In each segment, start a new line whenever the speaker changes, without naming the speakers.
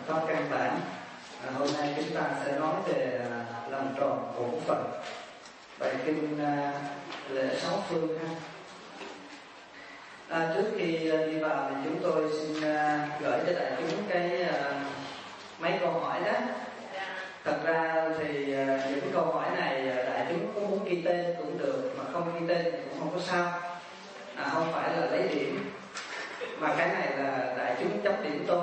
pháp căn bản. Hôm nay chúng ta sẽ nói về làm tròn bổn phận, bài kinh lễ sáu phương ha. Trước khi đi vào thì chúng tôi xin gửi cho đại chúng mấy câu hỏi đó. Thật ra thì những câu hỏi này đại chúng có muốn ghi tên cũng được, mà không ghi tên thì cũng không có sao. Không phải là lấy điểm, mà cái này là đại chúng chấm điểm tôi.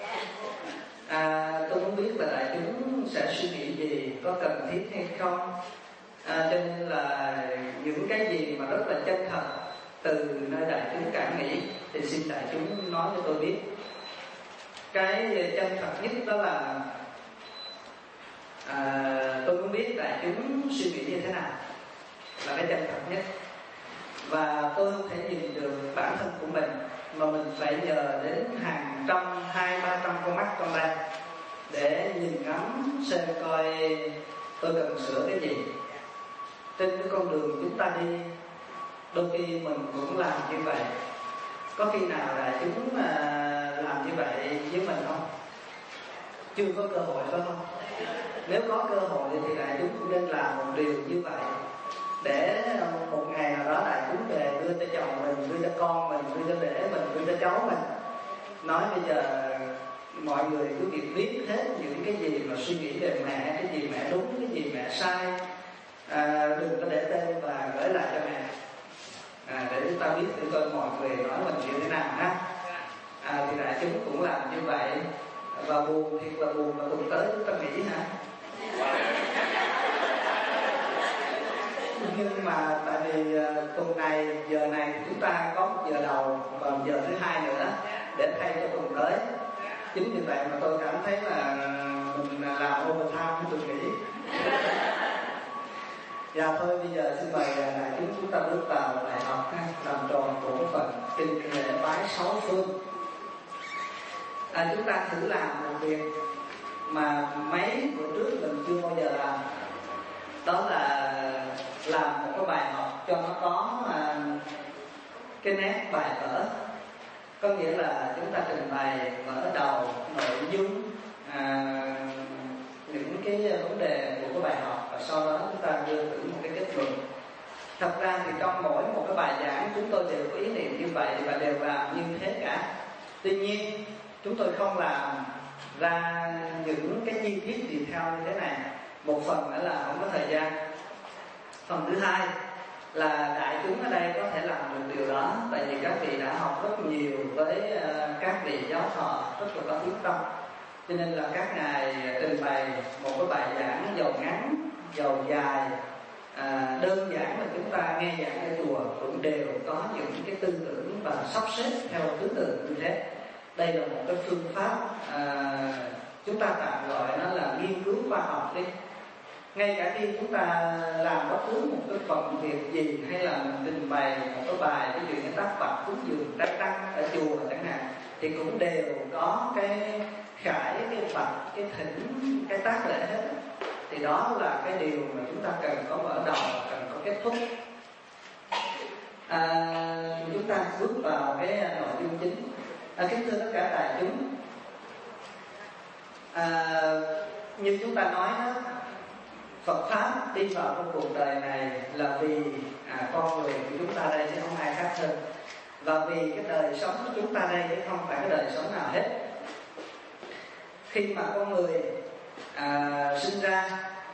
Tôi muốn biết là đại chúng sẽ suy nghĩ gì, có cần thiết hay không. Cho nên là những cái gì mà rất là chân thật từ nơi đại chúng cảm nghĩ thì xin đại chúng nói cho tôi biết. Cái chân thật nhất đó là tôi muốn biết đại chúng suy nghĩ như thế nào, là cái chân thật nhất. Và tôi không thể nhìn được bản thân của mình, mà mình phải nhờ đến hàng trăm, 200-300 con mắt trong đây để nhìn ngắm xem coi tôi cần sửa cái gì. Trên cái con đường chúng ta đi, đôi khi mình cũng làm như vậy. Có khi nào đại chúng làm như vậy với mình không? Chưa có cơ hội phải không? Nếu có cơ hội thì đại chúng cũng nên làm một điều như vậy, để một ngày nào đó đại chúng về đưa cho chồng mình, đưa cho con mình, đưa cho rể mình, đưa cho cháu mình, nói bây giờ mọi người cứ việc biết hết những cái gì mà suy nghĩ về mẹ, cái gì mẹ đúng, cái gì mẹ sai, đừng có để tên và gửi lại cho mẹ, để chúng ta biết thử coi mọi người nói mình như thế nào ha. Thì đại chúng cũng làm như vậy, và buồn thiệt là buồn, và tuần tới chúng ta nghĩ hả? Nhưng mà tại vì tuần này, giờ này chúng ta có một giờ đầu và một giờ thứ hai nữa để thay cho tuần tới. Chính vì vậy mà tôi cảm thấy là mình làm overtime tôi nghĩ. Dạ thôi, bây giờ xin mời đại chúng ta bước vào bài học làm tròn bổn phận, kinh lễ bái sáu phương. Chúng ta thử làm một việc mà mấy bữa trước mình chưa bao giờ làm, đó là làm một cái bài học cho nó có cái nét bài vở. Có nghĩa là chúng ta trình bày mở đầu, nội dung, những cái vấn đề của cái bài học, và sau đó chúng ta đưa thử một cái kết luận. Thật ra thì trong mỗi một cái bài giảng chúng tôi đều có ý niệm như vậy và đều làm như thế cả. Tuy nhiên chúng tôi không làm ra những cái chi tiết gì theo như thế này. Một phần nữa là không có thời gian. Phần thứ hai là đại chúng ở đây có thể làm được điều đó, tại vì các vị đã học rất nhiều với các vị giáo thọ rất là có quyết tâm, cho nên là các ngài trình bày một cái bài giảng giàu ngắn giàu dài, đơn giản là chúng ta nghe giảng ở chùa cũng đều có những cái tư tưởng và sắp xếp theo thứ tự như thế. Đây là một cái phương pháp, chúng ta tạm gọi nó là nghiên cứu khoa học đi. Ngay cả khi chúng ta làm bất cứ một cái phần việc gì, hay là mình trình bày một cái bài, ví dụ như tác phẩm cúng dường trai tăng ở chùa chẳng hạn, thì cũng đều có cái khải, cái bạch, cái thỉnh, cái tác lễ hết. Thì đó là cái điều mà chúng ta cần có mở đầu, cần có kết thúc. Chúng ta bước vào cái nội dung chính. Kính thưa tất cả đại chúng, như chúng ta nói đó, Phật Pháp đi vào trong cuộc đời này là vì con người của chúng ta đây, chứ không ai khác hơn. Và vì cái đời sống của chúng ta đây, chứ không phải cái đời sống nào hết. Khi mà con người sinh ra,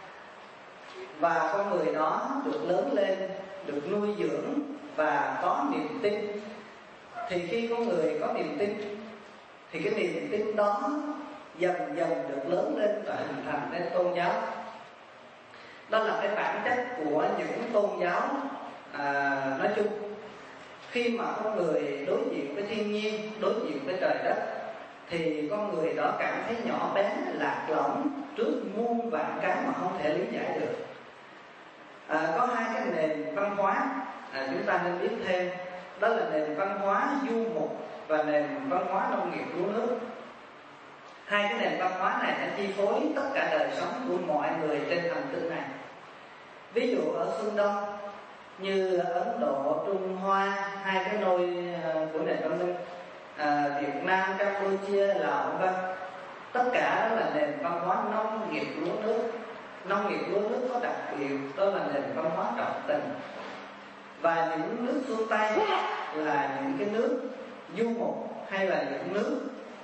và con người đó được lớn lên, được nuôi dưỡng và có niềm tin, thì khi con người có niềm tin thì cái niềm tin đó dần dần được lớn lên và hình thành nên tôn giáo. Đó là cái bản chất của những tôn giáo nói chung. Khi mà con người đối diện với thiên nhiên, đối diện với trời đất, thì con người đó cảm thấy nhỏ bé, lạc lõng trước muôn vạn cái mà không thể lý giải được. Có hai cái nền văn hóa chúng ta nên biết thêm, đó là nền văn hóa du mục và nền văn hóa nông nghiệp lúa nước. Hai cái nền văn hóa này đã chi phối tất cả đời sống của mọi người trên hành tinh này. Ví dụ ở phương Đông như Ấn Độ, Trung Hoa, hai cái nôi của nền văn minh, Việt Nam, Campuchia, Lào, vân, Tất cả đó là nền văn hóa nông nghiệp lúa nước. Nông nghiệp lúa nước có đặc biệt đó là nền văn hóa trọng tình. Và những nước phương Tây là những cái nước du mục hay là những nước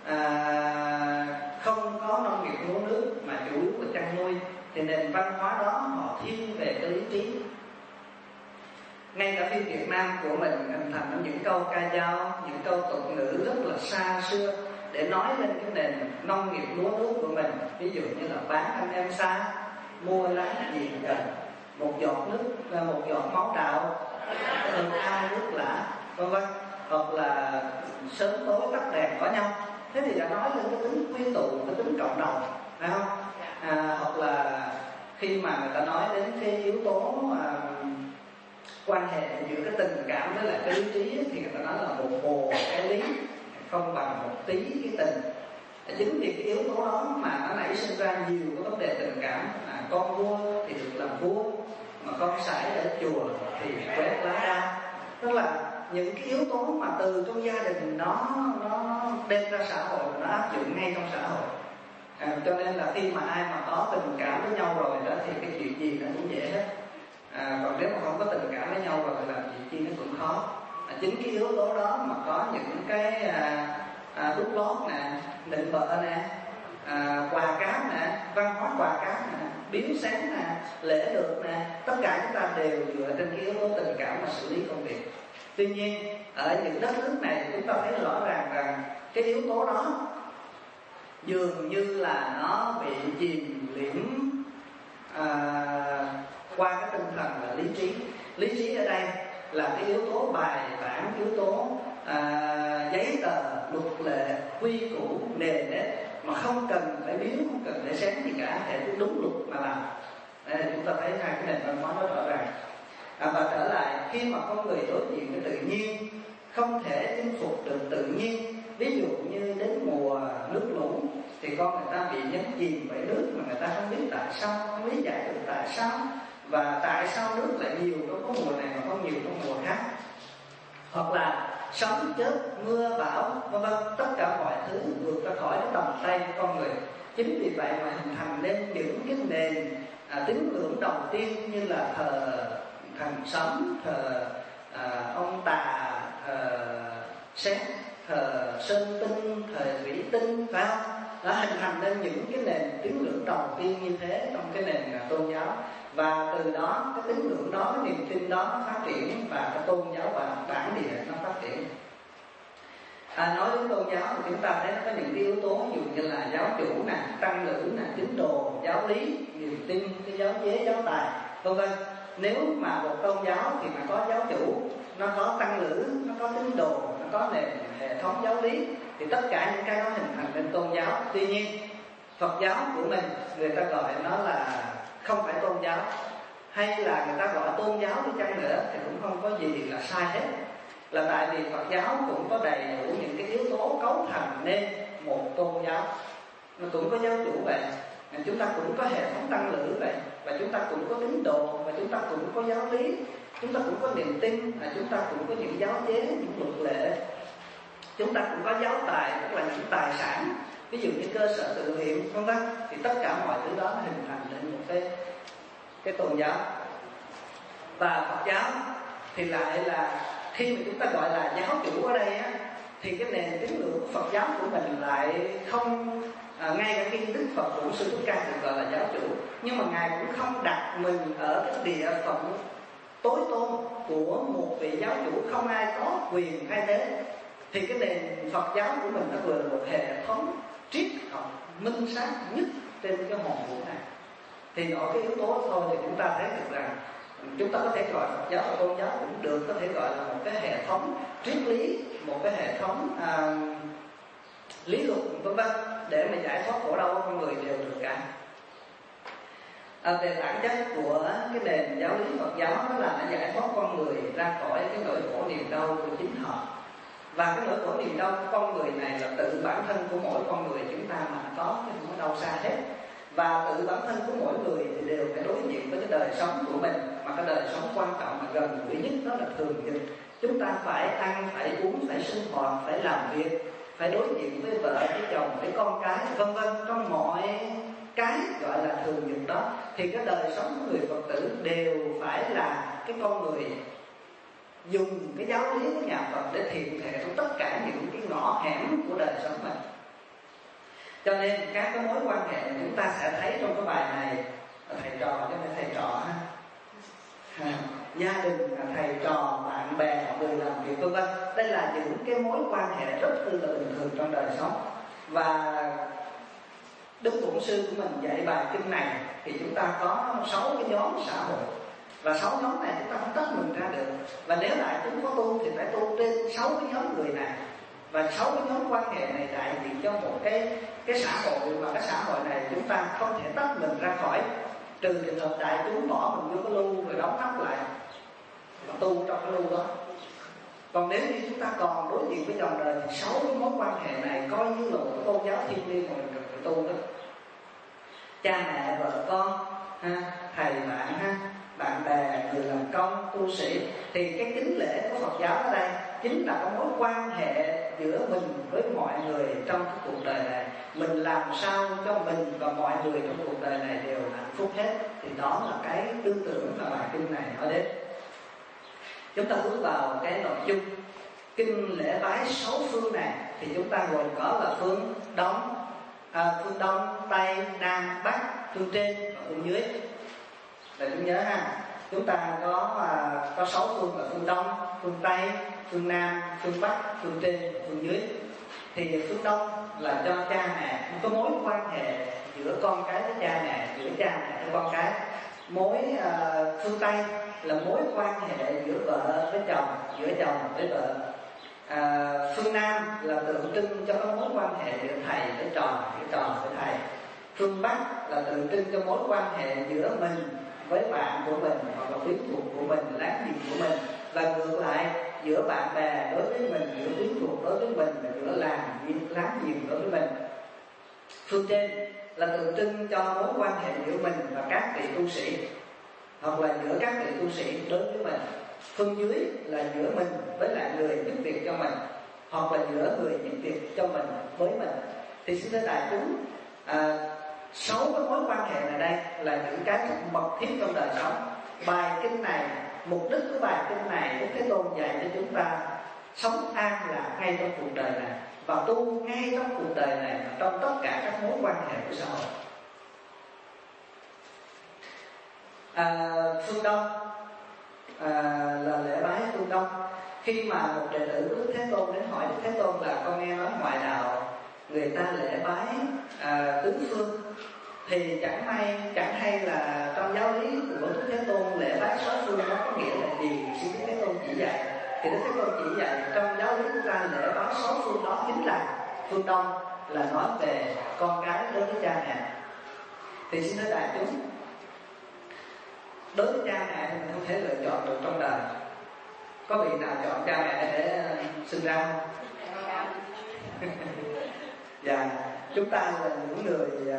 không có nông nghiệp lúa nước mà chủ yếu là chăn nuôi, thì nền văn hóa đó họ thiên về cái lý trí. Ngay cả phim Việt Nam của mình hình thành những câu ca dao, những câu tục ngữ rất là xa xưa để nói lên cái nền nông nghiệp lúa nước của mình. Ví dụ như là bán anh em xa, mua láng gì cần, một giọt nước là một giọt máu đạo, hơn ai nước lã, vân vân. Hoặc là sớm tối tắt đèn có nhau. Thế thì đã nói lên cái tính quy tụ, cái tính cộng đồng, phải không? Hoặc là khi mà người ta nói đến cái yếu tố quan hệ giữa cái tình cảm với lại cái lý trí thì người ta nói là một bồ cái lý không bằng một tí cái tình. Chính vì cái yếu tố đó mà nó nảy sinh ra nhiều cái vấn đề tình cảm. Con vua thì được làm vua, mà con sải ở chùa thì quét lá đa. Tức là những cái yếu tố mà từ trong gia đình nó đem ra xã hội, nó áp dụng ngay trong xã hội. Cho nên là khi mà ai mà có tình cảm với nhau rồi đó thì cái chuyện gì nó cũng dễ hết. Còn nếu mà không có tình cảm với nhau rồi thì làm chuyện chi nó cũng khó. Chính cái yếu tố đó mà có những cái đút lót nè, định bợ nè, quà cáp nè, văn hóa quà cáp nè, biếu sáng nè, lễ được nè, tất cả chúng ta đều dựa trên cái yếu tố tình cảm mà xử lý công việc. Tuy nhiên ở những đất nước này chúng ta thấy rõ ràng rằng cái yếu tố đó dường như là nó bị chìm liễm qua cái tinh thần là lý trí. Lý trí ở đây là cái yếu tố bài bản, yếu tố giấy tờ, luật lệ, quy củ, nề nếp mà không cần phải biếu, không cần phải sáng gì cả, để đúng luật mà làm. Đây là chúng ta thấy hai cái nền văn hóa đó rõ ràng. Và trở lại, khi mà con người đối diện với tự nhiên không thể chinh phục được tự nhiên, ví dụ như đến mùa nước lũ thì con người ta bị nhấn chìm bởi nước mà người ta không biết tại sao, không lý giải được tại sao, và tại sao nước lại nhiều trong có mùa này mà không nhiều trong mùa khác. Hoặc là sấm chớp, mưa bão, vân vân, tất cả mọi thứ vượt ra khỏi cái tầm tay của con người. Chính vì vậy mà hình thành nên những cái nền tín ngưỡng đầu tiên như là thờ thần sấm, thờ ông tà, thờ sét, thờ sơn tinh, thờ thủy tinh, phải không? Đã hình thành nên những cái nền tín ngưỡng đầu tiên như thế trong cái nền tôn giáo. Và từ đó cái tín ngưỡng đó, cái niềm tin đó nó phát triển, và cái tôn giáo và bản địa nó phát triển. Nói đến tôn giáo thì chúng ta thấy nó có những cái yếu tố ví dụ như là giáo chủ nè, tăng lữ nè, tín đồ, giáo lý, niềm tin, cái giáo chế, giáo tài, vân vân. Nếu mà một tôn giáo thì mà có giáo chủ, nó có tăng lữ, nó có tín đồ, nó có nền hệ thống giáo lý, thì tất cả những cái đó hình thành nên tôn giáo. Tuy nhiên Phật giáo của mình người ta gọi nó là không phải tôn giáo, hay là người ta gọi tôn giáo đi chăng nữa thì cũng không có gì là sai hết. Là tại vì Phật giáo cũng có đầy đủ những cái yếu tố cấu thành nên một tôn giáo. Nó cũng có giáo chủ vậy, chúng ta cũng có hệ thống tăng lữ vậy, và chúng ta cũng có tín đồ, và chúng ta cũng có giáo lý, chúng ta cũng có niềm tin, chúng ta cũng có những giáo chế, những luật lệ, chúng ta cũng có giáo tài, tức là những tài sản, ví dụ như cơ sở tự viện, vân vân. Thì tất cả mọi thứ đó hình thành nên một cái tôn giáo. Và Phật giáo thì lại là khi mà chúng ta gọi là giáo chủ ở đây á, thì cái nền tín ngưỡng Phật giáo của mình lại không ngay cả khi Đức Phật Bổn Sư Thích Ca được gọi là giáo chủ, nhưng mà ngài cũng không đặt mình ở cái địa phận tối tôn của một vị giáo chủ, không ai có quyền thay thế. Thì cái nền Phật giáo của mình nó vừa là một hệ thống triết học minh sát nhất trên cái hòn vũ này. Thì ở cái yếu tố thôi thì chúng ta thấy được rằng chúng ta có thể gọi Phật giáo là tôn giáo cũng được, có thể gọi là một cái hệ thống triết lý, một cái hệ thống lý luận, vân vân, để mà giải thoát khổ đau của con người đều được cả. Về bản chất của cái nền giáo lý Phật giáo đó là nó giải thoát con người ra khỏi cái nỗi khổ niềm đau của chính họ. Và cái nỗi khổ niềm đau của con người này là tự bản thân của mỗi con người chúng ta mà có, chứ không có đâu xa hết. Và tự bản thân của mỗi người thì đều phải đối diện với cái đời sống của mình, mà cái đời sống quan trọng mà gần gũi nhất đó là thường nhật. Chúng ta phải ăn, phải uống, phải sinh hoạt, phải làm việc, phải đối diện với vợ, với chồng, với con cái, vân vân. Trong mọi cái gọi là thường nhật đó, thì cái đời sống của người Phật tử đều phải là cái con người dùng cái giáo lý của nhà Phật để thiện thể trong tất cả những cái ngõ hẻm của đời sống mình. Cho nên các cái mối quan hệ chúng ta sẽ thấy trong cái bài này, thầy trò chứ không phải thầy trò ha, gia đình, thầy trò, bạn bè, người làm việc, vân vân. Đây là những cái mối quan hệ rất là bình thường trong đời sống. Và Đức Bổn Sư của mình dạy bài kinh này thì chúng ta có 6 cái nhóm xã hội, và 6 nhóm này chúng ta không tách mình ra được. Và nếu đại chúng có tu thì phải tu trên 6 cái nhóm người này. Và 6 cái nhóm quan hệ này đại diện cho một cái xã hội, và cái xã hội này chúng ta không thể tách mình ra khỏi, trừ trường hợp đại chúng bỏ mình vô cái lu rồi đóng nắp lại và tu trong cái lu đó. Còn nếu như chúng ta còn đối diện với dòng đời thì 6 cái mối quan hệ này coi như là một cái tôn giáo thiêng liêng mà mình cần phải tu đó. Cha mẹ, vợ con, thầy bạn, bạn bè, người làm công, tu sĩ. Thì cái kính lễ của Phật giáo ở đây chính là cái mối quan hệ giữa mình với mọi người trong cái cuộc đời này. Mình làm sao cho mình và mọi người trong cuộc đời này đều hạnh phúc hết. Thì đó là cái tư tưởng mà bài kinh này nói đến. Chúng ta bước vào cái nội dung kinh lễ bái 6 phương này, thì chúng ta gồm có là phương Đông, Tây, Nam, Bắc, phương trên và phương dưới. Để chúng nhớ ha, chúng ta có 6 phương là phương Đông, phương Tây, phương Nam, phương Bắc, phương trên và phương dưới. Thì phương Đông là cho cha mẹ, có mối quan hệ giữa con cái với cha mẹ, giữa cha mẹ với con cái. Phương Tây là mối quan hệ giữa vợ với chồng, giữa chồng với vợ. Phương Nam là tượng trưng cho cái mối quan hệ giữa thầy với trò, giữa trò với thầy. Phương Bắc là tượng trưng cho mối quan hệ giữa mình với bạn của mình, hoặc là quyến thuộc của mình, láng giềng của mình. Và ngược lại, giữa bạn bè đối với mình, giữa quyến thuộc đối với mình, và giữa láng giềng đối với mình. Phương trên là tượng trưng cho mối quan hệ giữa mình và các vị tu sĩ, hoặc là giữa các vị tu sĩ đối với mình. Phương dưới là giữa mình với lại người giúp việc cho mình, hoặc là giữa người giúp việc cho mình với mình. Thì xin thưa đại chúng, 6 cái mối quan hệ này đây là những cái mật thiết trong đời sống. Bài kinh này, mục đích của bài kinh này Đức Thế Tôn dạy cho chúng ta sống an lạc ngay trong cuộc đời này, và tu ngay trong cuộc đời này, trong tất cả các mối quan hệ của xã hội. Phương Đông là lễ bái phương Đông. Khi mà một đệ tử của Đức Thế Tôn đến hỏi Đức Thế Tôn là con nghe nói ngoại đạo người ta lễ bái tứ phương, thì chẳng hay là trong giáo lý của Đức Thế Tôn lễ bái 6 phương nó có nghĩa là gì? Xin Đức Thế Tôn chỉ dạy. Thì Đức Thế Tôn chỉ dạy trong giáo lý của ta lễ bái 6 phương đó chính là phương Đông là nói về con cái đối với cha mẹ. Thì xin thưa đại chúng, đối với cha mẹ thì mình không thể lựa chọn được trong đời. Có vị nào chọn cha mẹ để sinh ra không? Dạ, chúng ta là những người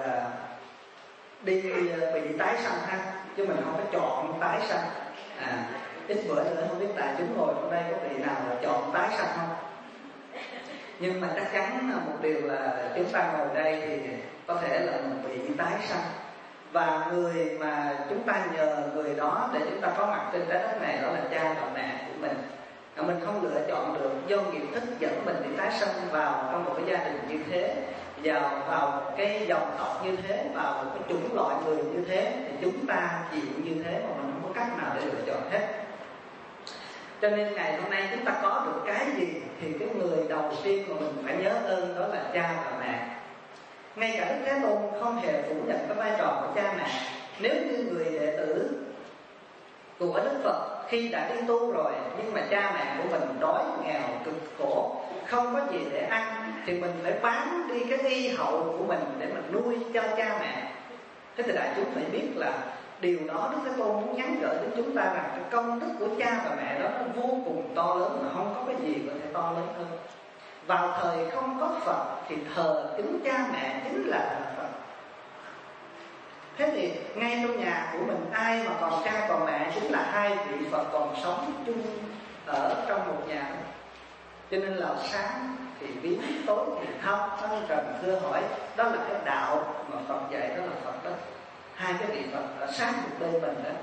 bị tái sanh ha, chứ mình không có chọn tái sanh. Ít bữa nữa không biết đại chúng ngồi trong đây có vị nào là chọn tái sanh không? Nhưng mà chắc chắn một điều là chúng ta ngồi đây thì có thể là một vị tái sanh. Và người mà chúng ta nhờ người đó để chúng ta có mặt trên trái đất này, đó là cha và mẹ của mình. Mình không lựa chọn được, do nghiệp thức dẫn mình đi tái sanh vào trong một cái gia đình như thế, vào cái dòng tộc như thế, vào một cái chủng loại người như thế, thì chúng ta chịu như thế mà mình không có cách nào để lựa chọn hết. Cho nên ngày hôm nay chúng ta có được cái gì thì cái người đầu tiên mà mình phải nhớ ơn đó là cha và mẹ. Ngay cả Đức Thế Tôn không hề phủ nhận cái vai trò của cha mẹ. Nếu như người đệ tử của Đức Phật khi đã đi tu rồi, nhưng mà cha mẹ của mình đói nghèo cực khổ, không có gì để ăn, thì mình phải bán đi cái y hậu của mình để mình nuôi cho cha mẹ. Thế thì đại chúng phải biết là điều đó Đức Thế Tôn muốn nhắn gửi đến chúng ta rằng cái công đức của cha và mẹ đó nó vô cùng to lớn, mà không có cái gì có thể to lớn hơn. Vào thời không có Phật thì thờ kính cha mẹ chính là thờ Phật. Thế thì ngay trong nhà của mình ai mà còn cha còn mẹ chính là hai vị Phật còn sống chung ở trong một nhà. Cho nên là sáng thì bí, tối thì thâm, thân trần thưa hỏi. Đó là cái đạo mà Phật dạy, đó là Phật đó. Hai cái vị Phật ở sát một bên mình đó.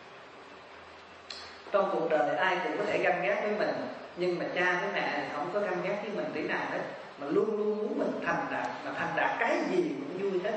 Trong cuộc đời ai cũng có thể ganh ghét với mình, nhưng mà cha với mẹ thì không có ganh ghét với mình tí nào hết, mà luôn luôn muốn mình thành đạt, mà thành đạt cái gì cũng vui hết.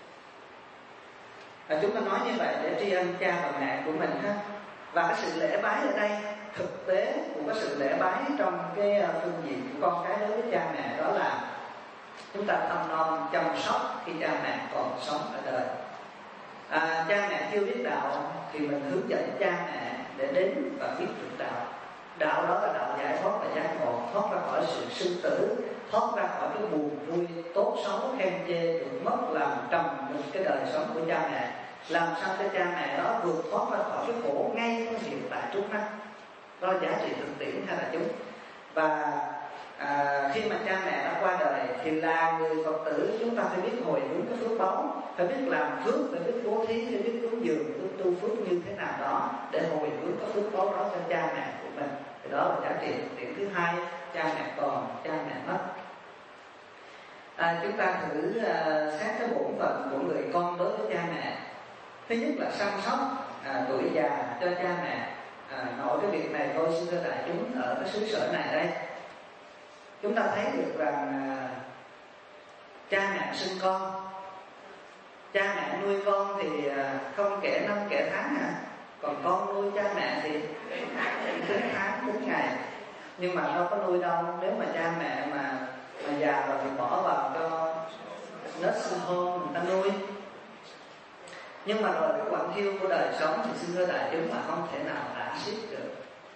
Và chúng ta nói như vậy để tri ân cha và mẹ của mình ha. Và cái sự lễ bái ở đây, thực tế của cái sự lễ bái trong cái phương diện của con cái đối với cha mẹ, đó là chúng ta thăm nom chăm sóc khi cha mẹ còn sống ở đời. Cha mẹ chưa biết đạo thì mình hướng dẫn cha mẹ để đến và biết được đạo. Đạo đó là đạo giải thoát và giác ngộ, thoát ra khỏi sự sinh tử, thoát ra khỏi cái buồn vui, tốt xấu, khen chê, được mất, làm trầm mình cái đời sống của cha mẹ. Làm sao cho cha mẹ đó vượt thoát ra khỏi cái khổ ngay trong hiện tại trước mắt. Đó là giá trị thực tiễn hay là chúng. Và khi mà cha mẹ đã qua đời thì là người Phật tử chúng ta phải biết hồi hướng cái phước báu, phải biết làm phước, phải biết bố thí, phải biết cúng dường, biết tu phước như thế nào đó để hồi hướng cái phước báu đó cho cha mẹ của mình. Thì đó là giá trị thực tiễn thứ hai, cha mẹ còn, cha mẹ mất. Chúng ta thử xét cái bổn phận của người con đối với cha mẹ. Thứ nhất là săn sóc tuổi già cho cha mẹ. Nội cái việc này thôi xin thưa đại chúng, ở cái xứ sở này đây chúng ta thấy được rằng cha mẹ sinh con, cha mẹ nuôi con thì không kể năm kể tháng còn con nuôi cha mẹ thì tính tháng tính ngày. Nhưng mà đâu có nuôi đâu, nếu mà cha mẹ mà già rồi thì bỏ vào cho nursing home người ta nuôi. Nhưng mà rồi cái quặng thiêu của đời sống thì xin thưa đại chúng là không thể nào tả xiết được.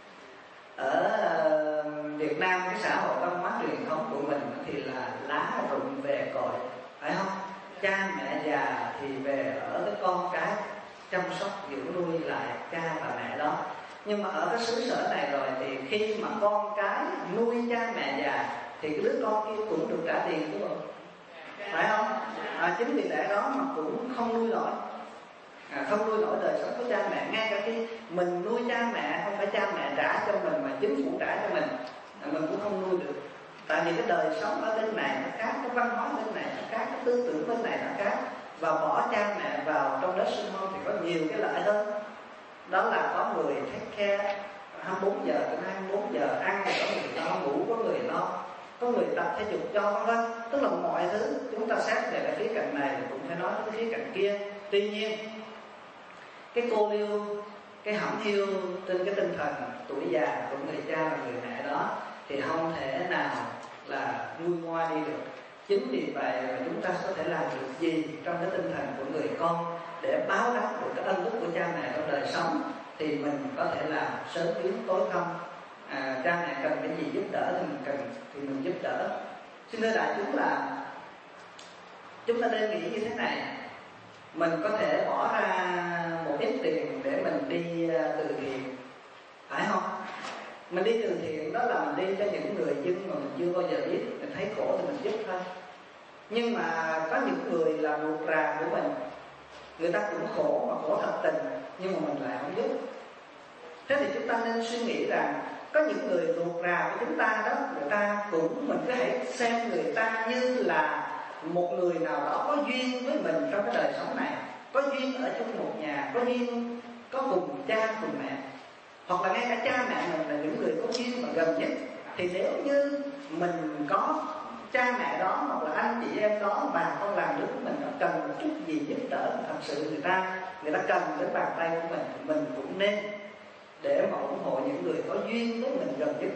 Ở Việt Nam, cái xã hội văn hóa truyền thống của mình thì là lá rụng về cội, phải không? Cha mẹ già thì về ở với con cái, chăm sóc dưỡng nuôi lại cha và mẹ đó. Nhưng mà ở cái xứ sở này rồi thì khi mà con cái nuôi cha mẹ già thì cái đứa con kia cũng được trả tiền đúng không? Phải không? Chính vì lẽ đó mà cũng không nuôi nổi. Không nuôi nổi đời sống của cha mẹ. Ngay cả khi mình nuôi cha mẹ, không phải cha mẹ trả cho mình mà chính phủ trả cho mình cũng không nuôi được. Tại vì cái đời sống ở bên này nó khác, cái văn hóa bên này nó khác, cái tư tưởng bên này nó khác. Và bỏ cha mẹ vào trong đất sinh môn thì có nhiều cái lợi hơn. Đó là có người take care 24 giờ đến 24 giờ, ăn thì có người lo, ngủ có người lo, có người tập thể dục cho vân vân. Tức là mọi thứ chúng ta xét về cái khía cạnh này cũng phải nói cái khía cạnh kia. Tuy nhiên cái cô liêu, cái hẩm hiu trên cái tinh thần tuổi già của người cha và người mẹ đó thì không thể nào là nguôi ngoai đi được. Chính vì vậy mà chúng ta có thể làm được gì trong cái tinh thần của người con để báo đáp được cái ân đức của cha mẹ trong đời sống thì mình có thể làm sớm biến tối thâm. Cha mẹ cần cái gì giúp đỡ thì mình cần thì mình giúp đỡ. Xin thưa đại chúng là chúng ta nên nghĩ như thế này: mình có thể bỏ ra một ít tiền để mình đi từ thiện, phải không? Mình đi từ thiện đó là mình đi cho những người dân mà mình chưa bao giờ biết, mình thấy khổ thì mình giúp thôi. Nhưng mà có những người là ruột rà của mình, người ta cũng khổ mà khổ thật tình, nhưng mà mình lại không giúp. Thế thì chúng ta nên suy nghĩ rằng có những người ruột rà của chúng ta đó, người ta cũng, mình có thể xem người ta như là một người nào đó có duyên với mình trong cái đời sống này, có duyên ở chung một nhà, có duyên có cùng cha cùng mẹ, hoặc là ngay cả cha mẹ mình là những người có duyên mà gần nhất. Thì nếu như mình có cha mẹ đó hoặc là anh chị em đó, bà con làm đứa của mình nó cần một chút gì giúp đỡ, thật sự người ta cần đến bàn tay của mình cũng nên để mà ủng hộ những người có duyên với mình gần nhất.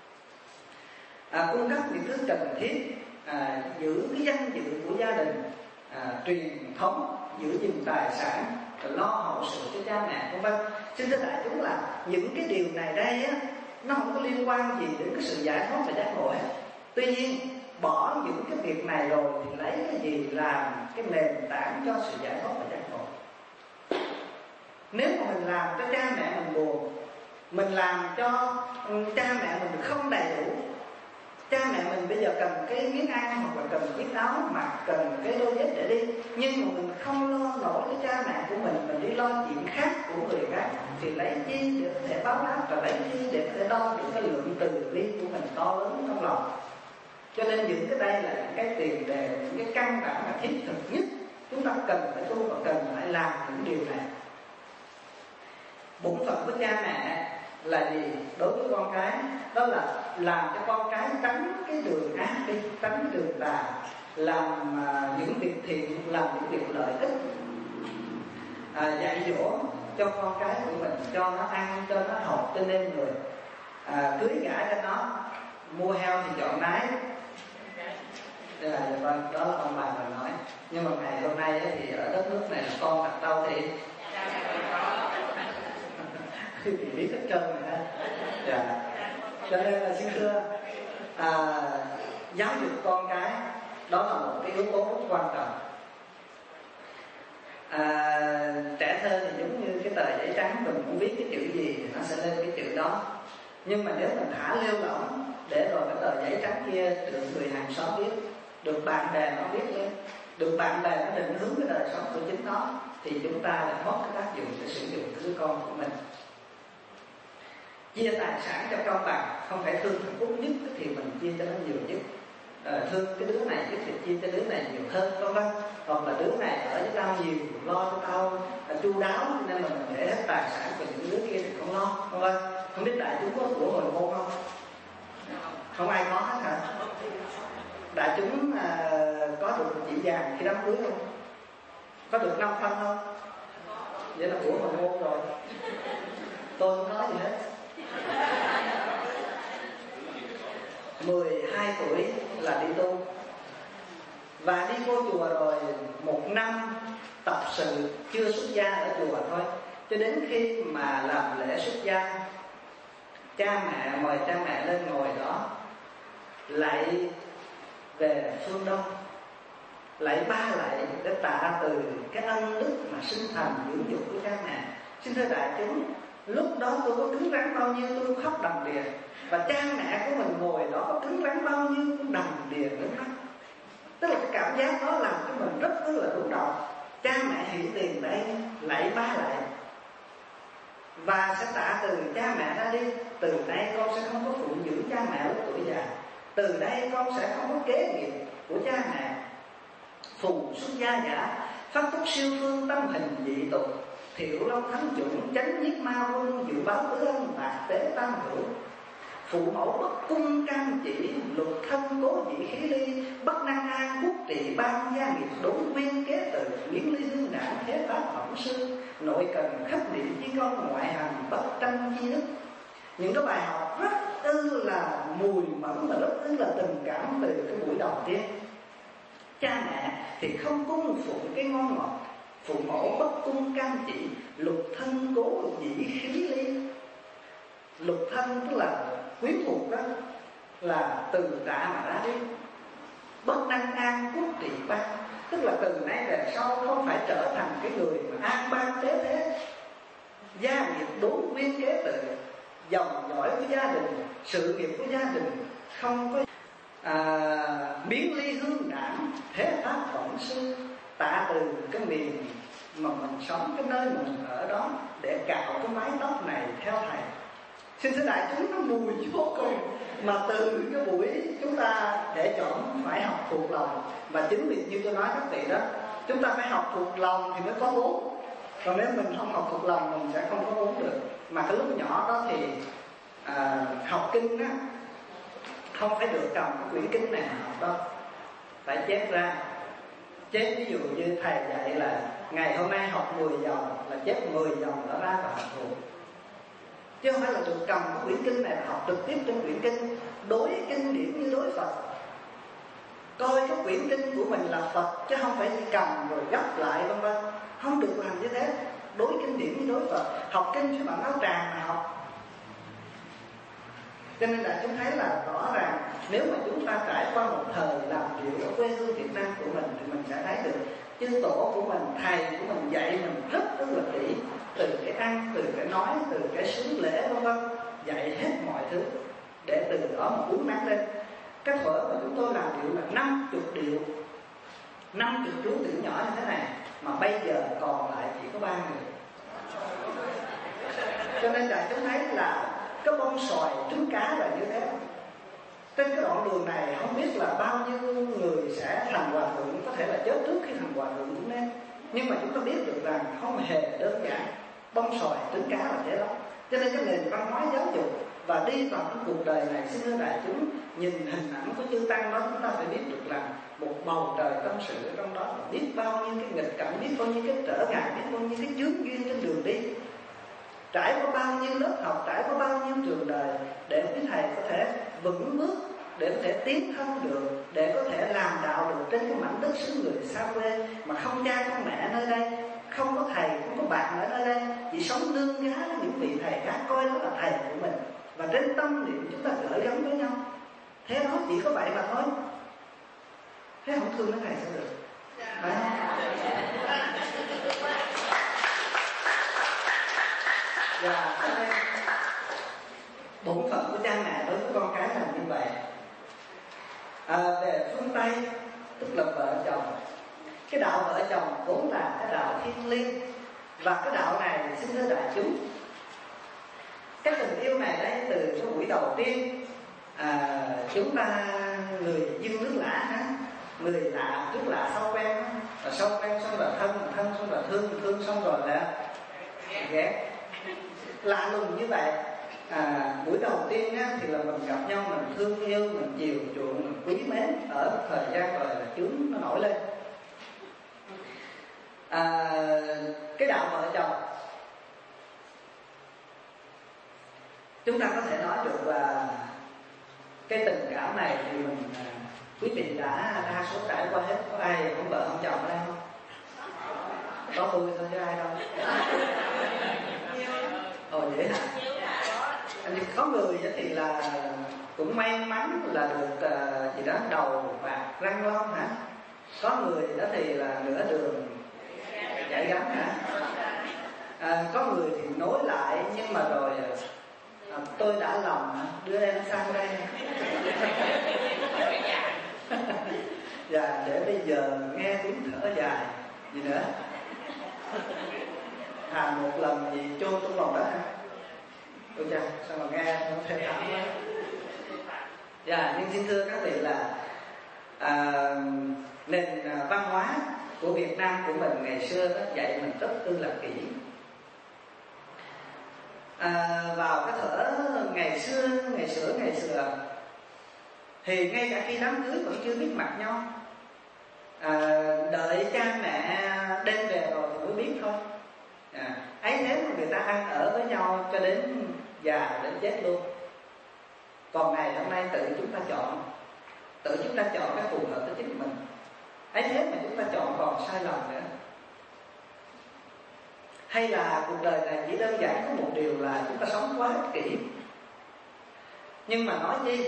Cung cấp những thứ cần thiết, giữ cái danh dự của gia đình, truyền thống, giữ gìn tài sản, lo hậu sự cho cha mẹ vân vân. Xin thưa đại chúng là những cái điều này đây á, nó không có liên quan gì đến cái sự giải thoát và giác ngộ hết. Tuy nhiên bỏ những cái việc này rồi thì lấy cái gì làm cái nền tảng cho sự giải thoát và giác ngộ? Nếu mà mình làm cho cha mẹ mình buồn, mình làm cho cha mẹ mình không đầy đủ, cha mẹ mình bây giờ cần cái miếng ăn hoặc là cần chiếc áo mặc, cần cái đôi dép để đi, nhưng mà mình không lo nổi cái cha mẹ của mình đi lo chuyện khác của người khác, thì lấy chi để có thể báo đáp, và lấy chi để có thể đo được cái lượng từ bi của mình to lớn trong lòng. Cho nên những cái đây là những cái tiền đề, những cái căn bản mà thiết thực nhất chúng ta cần phải tu và cần phải làm những điều này. Bổn phận của cha mẹ là gì đối với con cái? Đó là làm cho con cái tránh cái đường ác đi, tránh cái đường tà, làm những việc thiện, làm những việc lợi ích, dạy dỗ cho con cái của mình, cho nó ăn, cho nó học, cho nên người cưới gả cho nó, mua heo thì chọn nái. Vâng, đó là ông bà mình nói. Nhưng mà ngày hôm nay thì ở đất nước này là con đặt đâu thì thì biết hết trơn rồi ha. Dạ. Cho nên là xin thưa, giáo dục con cái đó là một cái yếu tố rất quan trọng. Trẻ thơ thì giống như cái tờ giấy trắng, mình muốn viết cái chữ gì thì nó sẽ lên cái chữ đó. Nhưng mà nếu mình thả lêu lỏng để rồi cái tờ giấy trắng kia được người hàng xóm biết, được bạn bè nó biết lên, được bạn bè nó định hướng cái đời sống của chính nó, thì chúng ta đã mất cái tác dụng để sử dụng đứa con của mình. Chia tài sản cho công bằng, không phải thương thằng Út nhất thì mình chia cho nó nhiều nhất, thương cái đứa này nhất thì chia cho đứa này nhiều hơn, vân vân. Hoặc là đứa này ở với tao nhiều, lo cho tao chu đáo, nên là mình để hết tài sản của những đứa kia thì không lo, vân vân. Không biết đại chúng có của hồi môn không? Không ai có hết hả? Đại chúng có được chỉ vàng khi đám cưới không? Có được 5 phân không? Vậy là của hồi môn rồi. Tôi không có gì hết. 12 tuổi là đi tu, và đi vô chùa rồi 1 năm tập sự, chưa xuất gia ở chùa thôi. Cho đến khi mà làm lễ xuất gia, cha mẹ mời cha mẹ lên ngồi đó, lạy về phương Đông, lạy 3 lạy để tạ từ cái ân đức mà sinh thành dưỡng dục của cha mẹ. Xin thưa đại chúng, lúc đó tôi có cứng rắn bao nhiêu tôi khóc đầm đìa, và cha mẹ của mình ngồi đó có cứng rắn bao nhiêu cũng đầm đìa nước mắt. Tức là cái cảm giác đó làm cho mình rất là rung động. Cha mẹ hiện tiền đây lạy 3 lạy và sẽ tạ từ cha mẹ ra đi. Từ đây con sẽ không có phụng dưỡng cha mẹ lúc tuổi già, từ đây con sẽ không có kế nghiệp của cha mẹ. Phù xuất gia giả, phát túc siêu phương tâm hình dị tục, thiệu long thánh chủng, chánh nhiếp ma quân, dự báo tứ ân bạc tế tam hữu. Phụ mẫu bất cung cam chỉ, lục thân cố dị khí ly, bất năng an quốc trị ban gia nghiệp, đối nguyên kế từ, miễn ly hương đảng thế pháp phẩm sư, nội cần khắc niệm chi con, ngoại hành bất tranh chi đức. Những cái bài học rất là mùi mẫn và rất là tình cảm từ cái buổi đầu tiên. Cha mẹ thì không cung phụng cái ngon ngọt, phụ mẫu bất cung cam chỉ, lục thân cố dĩ khí ly. Lục thân tức là quyến thuộc đó, là từ tạ mà ra đi. Bất năng an quốc trị ban, tức là từ nay về sau không phải trở thành cái người mà an ban tế thế. Gia nghiệp đối nguyên kế tự, dòng dõi của gia đình, sự nghiệp của gia đình không có biến ly hương đảng thế pháp phận sư. Tạ từ cái miền mà mình sống, cái nơi mà mình ở đó, để cạo cái mái tóc này theo thầy. Xin thưa đại chúng, nó mùi vô cùng. Mà từ cái buổi chúng ta để chọn phải học thuộc lòng, và chính vì như tôi nói các vị đó, chúng ta phải học thuộc lòng thì mới có vốn. Còn nếu mình không học thuộc lòng mình sẽ không có vốn được. Mà cái lúc nhỏ đó thì học kinh á, không phải được cầm cái quyển kinh này học đâu, phải chép ra. Chép ví dụ như thầy dạy là ngày hôm nay học 10 dòng, là chép 10 dòng đó ra và học thuộc. Chứ không phải là được cầm cái quyển kinh này học trực tiếp trên quyển kinh. Đối kinh điển như đối Phật, coi cái quyển kinh của mình là Phật, chứ không phải cầm rồi gấp lại vân vân. Không được làm như thế. Đối kinh điển như đối Phật. Học kinh chứ bạn áo tràng mà học. Cho nên là chúng thấy là rõ ràng, nếu mà chúng ta trải qua một thời làm việc ở quê hương Việt Nam của mình, thì mình sẽ thấy được chư tổ của mình, thầy của mình dạy mình rất là kỹ, từ cái ăn, từ cái nói, từ cái xướng lễ vân vân, dạy hết mọi thứ để từ đó mà uốn nắn lên. Cái vở mà chúng tôi làm điệu là 50 điệu, 50 chú tiểu nhỏ như thế này, mà bây giờ còn lại chỉ có 3 người. Cho nên là chúng thấy là cái bông xoài trứng cá là như thế. Trên cái đoạn đường này không biết là bao nhiêu người sẽ thành hòa thượng, có thể là chết trước khi thành hòa thượng cũng nên. Nhưng mà chúng ta biết được rằng không hề đơn giản, bông sòi trứng cá là thế đó. Cho nên cái nền văn hóa giáo dục và đi vào cái cuộc đời này, xin thưa đại chúng, nhìn hình ảnh của chư Tăng đó, chúng ta phải biết được rằng một bầu trời tâm sự ở trong đó, biết bao nhiêu cái nghịch cảnh, biết bao nhiêu cái trở ngại, biết bao nhiêu cái chướng duyên trên đường đi, trải qua bao nhiêu lớp học, trải qua bao nhiêu trường đời, để quý thầy có thể vững bước, để có thể tiến thân được, để có thể làm đạo được trên cái mảnh đất xứ người xa quê, mà không cha không mẹ nơi đây, không có thầy, không có bạn ở nơi đây, chỉ sống nương nhá với những vị thầy khác, coi đó là thầy của mình, và trên tâm niệm chúng ta gửi gắm với nhau. Thế đó, chỉ có vậy mà thôi. Thế không thương mấy thầy sao được, phải không? Và cho nên bổn phận của cha mẹ đối với con cái là như vậy. Về phương Tây, tức là vợ chồng, cái đạo vợ chồng vốn là cái đạo thiêng liêng. Và cái đạo này xin thưa đại chúng, cái tình yêu này đây từ cái buổi đầu tiên chúng ta người dưng nước lã ha, người lạ trước lạ sau quen, và sau quen xong là thân, thân xong là thương, thương xong rồi là ghét, lạ lùng như vậy. Buổi đầu tiên á, thì là mình gặp nhau, mình thương yêu, mình chiều chuộng, mình quý mến, ở một thời gian rồi là chướng nó nổi lên. Cái đạo vợ chồng chúng ta có thể nói được là cái tình cảm này thì mình quý vị đã đa số trải qua hết. Có ai không vợ không chồng ở đây không? Có tôi thôi chứ ai đâu. Ồ vậy hả? Có người thì là cũng may mắn là được gì đó đầu bạc răng long hả? Có người đó thì là nửa đường chạy gắn hả? Có người thì nối lại nhưng mà rồi tôi đã lòng đưa em sang đây. Và để bây giờ nghe tiếng thở dài gì nữa, thà một lần gì chôn trong lòng đất ha. Ôi cha, sao mà nghe nó thê thảm quá. Nhưng xin thưa các vị là nền văn hóa của Việt Nam của mình ngày xưa đó dạy mình rất là kỹ. Vào cái thở ngày xưa thì ngay cả khi đám cưới vẫn chưa biết mặt nhau, đợi cha mẹ đem về rồi thì mới biết thôi. Ấy thế mà người ta ăn ở với nhau cho đến già đến chết luôn. Còn ngày hôm nay tự chúng ta chọn cái phù hợp với chính mình. Ấy thế mà chúng ta chọn còn sai lầm nữa. Hay là cuộc đời này chỉ đơn giản có một điều là chúng ta sống quá ích kỷ. Nhưng mà nói chi,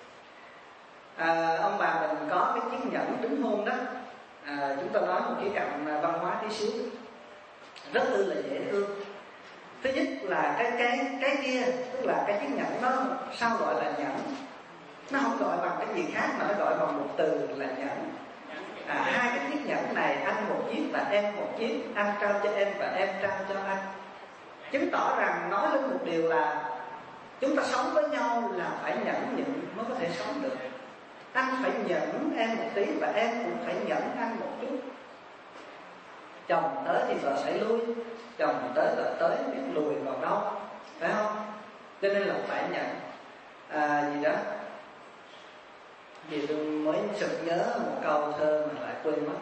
ông bà mình có cái chiếc nhẫn đính hôn đó, chúng ta nói một cái cạnh văn hóa tí xíu, rất là dễ thương. Thứ nhất là cái kia, tức là cái chiếc nhẫn đó, sao gọi là nhẫn? Nó không gọi bằng cái gì khác mà nó gọi bằng một từ là nhẫn. Hai cái chiếc nhẫn này, anh một chiếc và em một chiếc, anh trao cho em và em trao cho anh, chứng tỏ rằng nói lên một điều là chúng ta sống với nhau là phải nhẫn nhịn mới có thể sống được. Anh phải nhẫn em một tí và em cũng phải nhẫn anh một chút. Chồng tới thì vợ phải lui, chồng tới vợ tới biết lùi còn đâu, phải không? Cho nên là phải nhận gì đó. Vì tôi mới sực nhớ một câu thơ mà lại quên mất.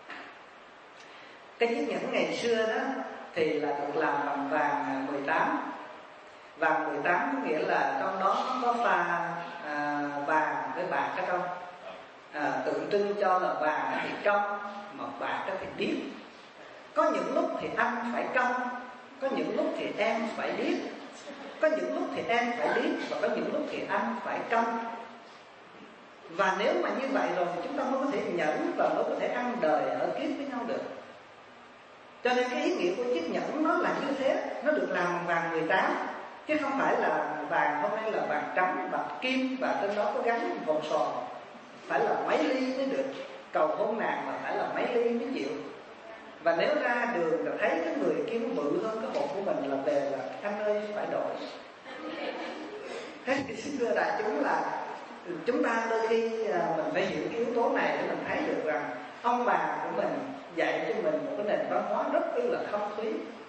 Cái chiếc nhẫn ngày xưa đó thì là được làm bằng vàng 18. Vàng 18 có nghĩa là trong đó có pha vàng với bạc ở trong, tượng trưng cho là vàng thì trong mà bạc thì điếc. Có những lúc thì anh phải trong, có những lúc thì em phải điếc, có những lúc thì em phải điếc và có những lúc thì anh phải trong. Và nếu mà như vậy rồi thì chúng ta mới có thể nhẫn và mới có thể ăn đời ở kiếp với nhau được. Cho nên cái ý nghĩa của chiếc nhẫn nó là như thế. Nó được làm bằng vàng 18, chứ không phải là vàng hôm nay là vàng trắng, bạc kim và trên đó có gắn vòng sò. Phải là mấy ly mới được. Cầu hôn nàng mà phải là mấy ly mới chịu. Và nếu ra đường là thấy cái người kia nó bự hơn cái hộp của mình là về là anh ơi phải đổi. Thế thì xin thưa đại chúng là chúng ta đôi khi mình phải hiểu cái yếu tố này để mình thấy được rằng ông bà của mình dạy cho mình một cái nền văn hóa rất là không khí.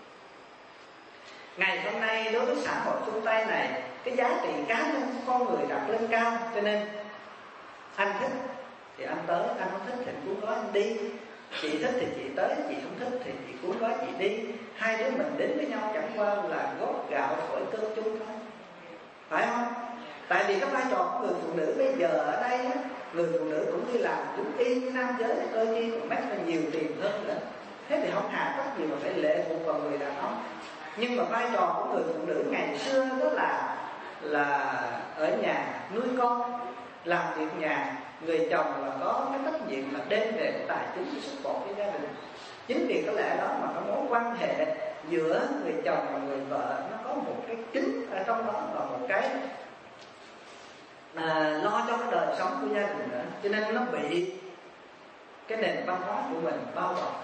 Ngày hôm nay đối với xã hội phương Tây này, cái giá trị cá nhân của con người đặt lên cao, cho nên anh thích thì anh tới, anh không thích thì anh cuốn gói anh đi, chị thích thì chị tới, chị không thích thì chị cuốn gói chị đi. Hai đứa mình đến với nhau chẳng qua là góp gạo thổi cơm chung thôi, phải không? Tại vì cái vai trò của người phụ nữ bây giờ ở đây á, người phụ nữ cũng đi làm cũng y như nam giới, đôi khi còn mất là nhiều tiền hơn nữa. Thế thì không hà tất gì mà phải lệ thuộc vào người đàn ông. Nhưng mà vai trò của người phụ nữ ngày xưa đó là ở nhà nuôi con, làm việc nhà. Người chồng là có cái trách nhiệm là đem về cái tài chính để support với gia đình. Chính vì có lẽ đó mà cái mối quan hệ giữa người chồng và người vợ nó có một cái kính ở trong đó, và một cái lo cho cái đời sống của gia đình nữa. Cho nên nó bị cái nền văn hóa của mình bao bọc.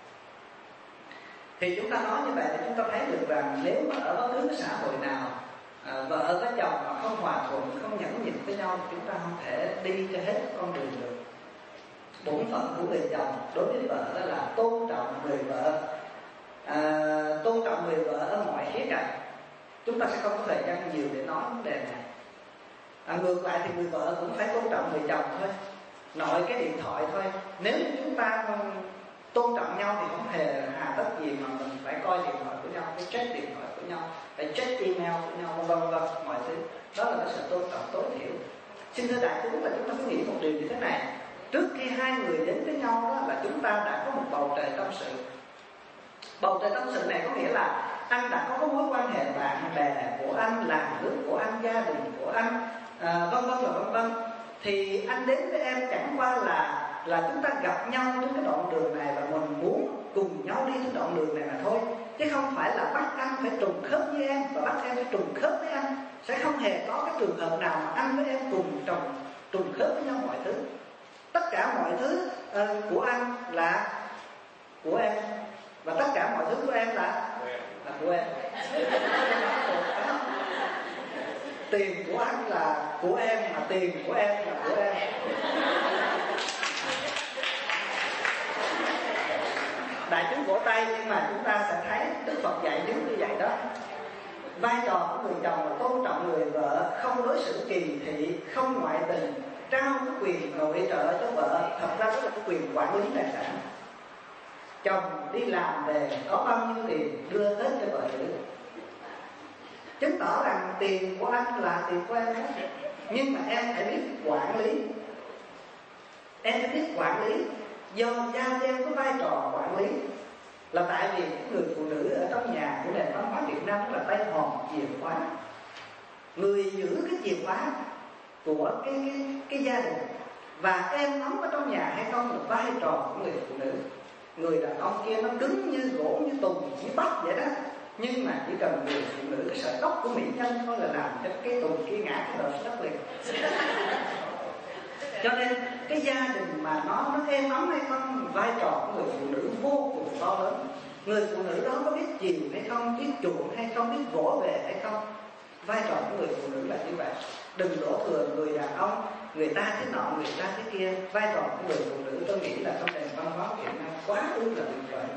Thì chúng ta nói như vậy thì chúng ta thấy được rằng nếu mà ở bất cứ xã hội nào vợ với chồng mà không hòa thuận, không nhẫn nhịn với nhau, chúng ta không thể đi cho hết con đường được. Bổn phận của người chồng đối với vợ đó là tôn trọng người vợ, tôn trọng người vợ ở mọi khía cạnh. Chúng ta sẽ không có thời gian nhiều để nói vấn đề này. Ngược lại thì người vợ cũng phải tôn trọng người chồng thôi, nội cái điện thoại thôi. Nếu chúng ta không tôn trọng nhau thì không hề hà tất gì mà mình phải coi điện thoại của nhau, phải check điện thoại của nhau, phải check email của nhau, vân vân mọi thứ. Đó là cái sự tôn trọng tối thiểu. Xin thưa đại chúng là chúng ta phải nghĩ một điều như thế này: trước khi hai người đến với nhau đó là chúng ta đã có một bầu trời tâm sự. Bầu trời tâm sự này có nghĩa là anh đã có mối quan hệ bạn bè của anh, làng nước của anh, gia đình của anh, vân vân và vân vân. Thì anh đến với em chẳng qua là chúng ta gặp nhau trên cái đoạn đường này và mình muốn cùng nhau đi trên đoạn đường này mà thôi, chứ không phải là bắt anh phải trùng khớp với em và bắt em phải trùng khớp với anh. Sẽ không hề có cái trường hợp nào mà anh với em cùng trùng khớp với nhau mọi thứ. Tất cả mọi thứ của anh là của em, và tất cả mọi thứ của em là của em. Tiền của anh là của em, mà tiền của em là của em. Đại chúng vỗ tay, nhưng mà chúng ta sẽ thấy Đức Phật dạy đúng như vậy đó. Vai trò của người chồng là tôn trọng người vợ, không đối xử kỳ thị, không ngoại tình, trao cái quyền nội trợ cho vợ. Thật ra đó là cái quyền quản lý tài sản. Chồng đi làm về có bao nhiêu tiền đưa hết cho vợ giữ, chứng tỏ rằng tiền của anh là tiền của em hết. Nhưng mà em phải biết quản lý. Em phải biết quản lý. Do giao cho em có vai trò quản lý là tại vì người phụ nữ ở trong nhà của nền văn hóa Việt Nam là tay hòm chìa khóa. Người giữ cái chìa khóa của cái gia đình. Và em nắm ở trong nhà hay không là vai trò của người phụ nữ. Người đàn ông kia nó cứng như gỗ, như tùng, như bắp vậy đó. Nhưng mà chỉ cần người phụ nữ, cái sợi tóc của mỹ nhân thôi là làm cho cái tùng kia ngã cái đầu xuống đất liền. Cho nên cái gia đình mà nó êm ấm hay không, vai trò của người phụ nữ vô cùng to lớn. Người phụ nữ đó có biết chiều hay không, biết chuộng hay không, biết vỗ về hay không. Vai trò của người phụ nữ là như vậy. Đừng đổ thừa người đàn ông, người ta thế nọ, người ta thế kia. Vai trò của người phụ nữ tôi nghĩ là trong nền văn hóa Việt Nam quá ư là tuyệt vời.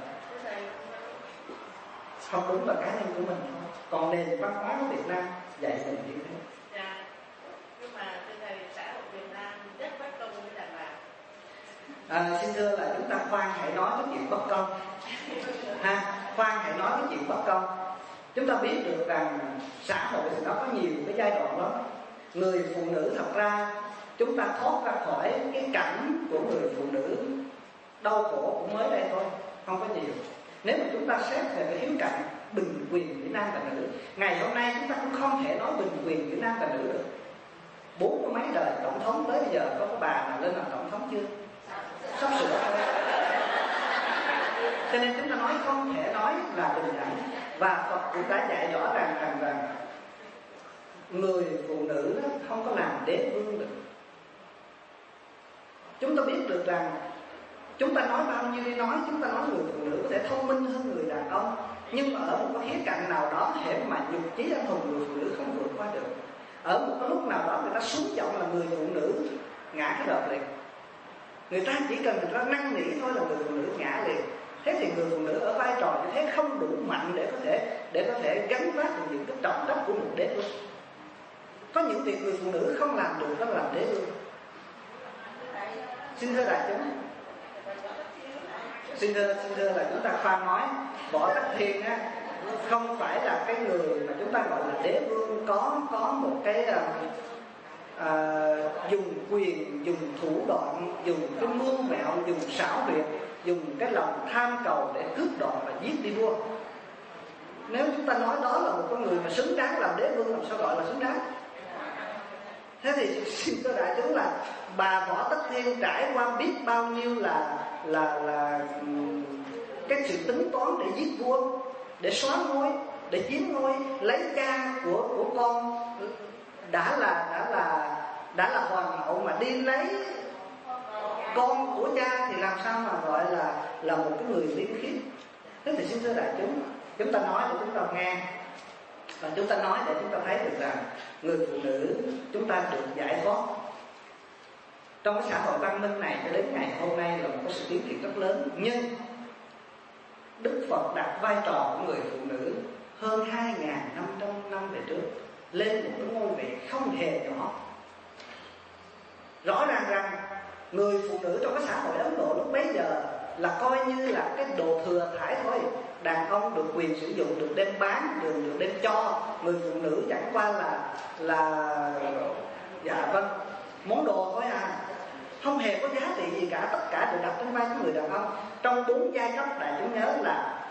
Không đúng là cá nhân của mình thôi, còn nền văn hóa của Việt Nam dạy mình như thế.
Dạ. Nhưng mà từ thời xã hội Việt Nam rất bất công với đàn bà.
Xin thưa là chúng ta khoan hãy nói cái chuyện bất công khoan hãy nói cái chuyện bất công. Chúng ta biết được rằng xã hội thì nó có nhiều cái giai đoạn đó. Người phụ nữ thật ra chúng ta thoát ra khỏi cái cảnh của người phụ nữ đau khổ cũng mới đây thôi, không có nhiều. Nếu mà chúng ta xét về cái khía cạnh bình quyền giữa nam và nữ, ngày hôm nay chúng ta cũng không thể nói bình quyền giữa nam và nữ được. 40 mấy đời tổng thống tới bây giờ có bà nào lên làm tổng thống chưa? Sắp sửa thôi. Cho nên chúng ta nói không thể nói là bình đẳng. Và Phật cũng đã dạy rõ rằng người phụ nữ không có làm đế vương được. Chúng ta biết được rằng chúng ta nói bao nhiêu đi nói, chúng ta nói người phụ nữ có thể thông minh hơn người đàn ông, nhưng mà ở một cái khía cạnh nào đó, hễ mà nhục chí anh hùng, người phụ nữ không vượt qua được. ở một cái lúc nào đó người ta xuống giọng là người phụ nữ ngã cái đợt liền. Người ta chỉ cần người ta năn nỉ thôi là người phụ nữ ngã liền. Thế thì người phụ nữ ở vai trò như thế không đủ mạnh để có thể gánh vác được những cái trọng trách của một đế vương. Có những việc người phụ nữ không làm được đó là làm đế vương. Xin thưa đại chúng, xin thưa là chúng ta khoan nói Võ Tắc Thiên á, không phải là cái người mà chúng ta gọi là đế vương có một cái dùng quyền, dùng thủ đoạn, dùng cái mưu mẹo, dùng xảo quyệt, dùng cái lòng tham cầu để cướp đoạt và giết đi vua. Nếu chúng ta nói đó là một con người mà xứng đáng làm đế vương, làm sao gọi là xứng đáng? Thế thì xin thưa đại chúng là bà Võ Tắc Thiên trải qua biết bao nhiêu là cái sự tính toán để giết vua, để xóa ngôi, để chiếm ngôi, lấy cha của con. Đã là hoàng hậu mà đi lấy con của cha thì làm sao mà gọi là một cái người liêm khiết. Thế thì xin thưa đại chúng ta nói để chúng ta nghe, và chúng ta nói để chúng ta thấy được rằng người phụ nữ chúng ta được giải thoát trong cái xã hội văn minh này cho đến ngày hôm nay là một cái sự tiến triển rất lớn. Nhưng Đức Phật đặt vai trò của người phụ nữ hơn 2.500 năm về trước lên một cái ngôi vị không hề nhỏ. Rõ ràng rằng người phụ nữ trong cái xã hội Ấn Độ lúc bấy giờ là coi như là cái đồ thừa thải thôi. Đàn ông được quyền sử dụng, được đem bán, được đem cho. Người phụ nữ chẳng qua là dạ vâng, món đồ thôi à, không hề có giá trị gì cả. Tất cả đều đặt trên vai của người đàn ông. Trong 4 giai cấp đại chúng nhớ là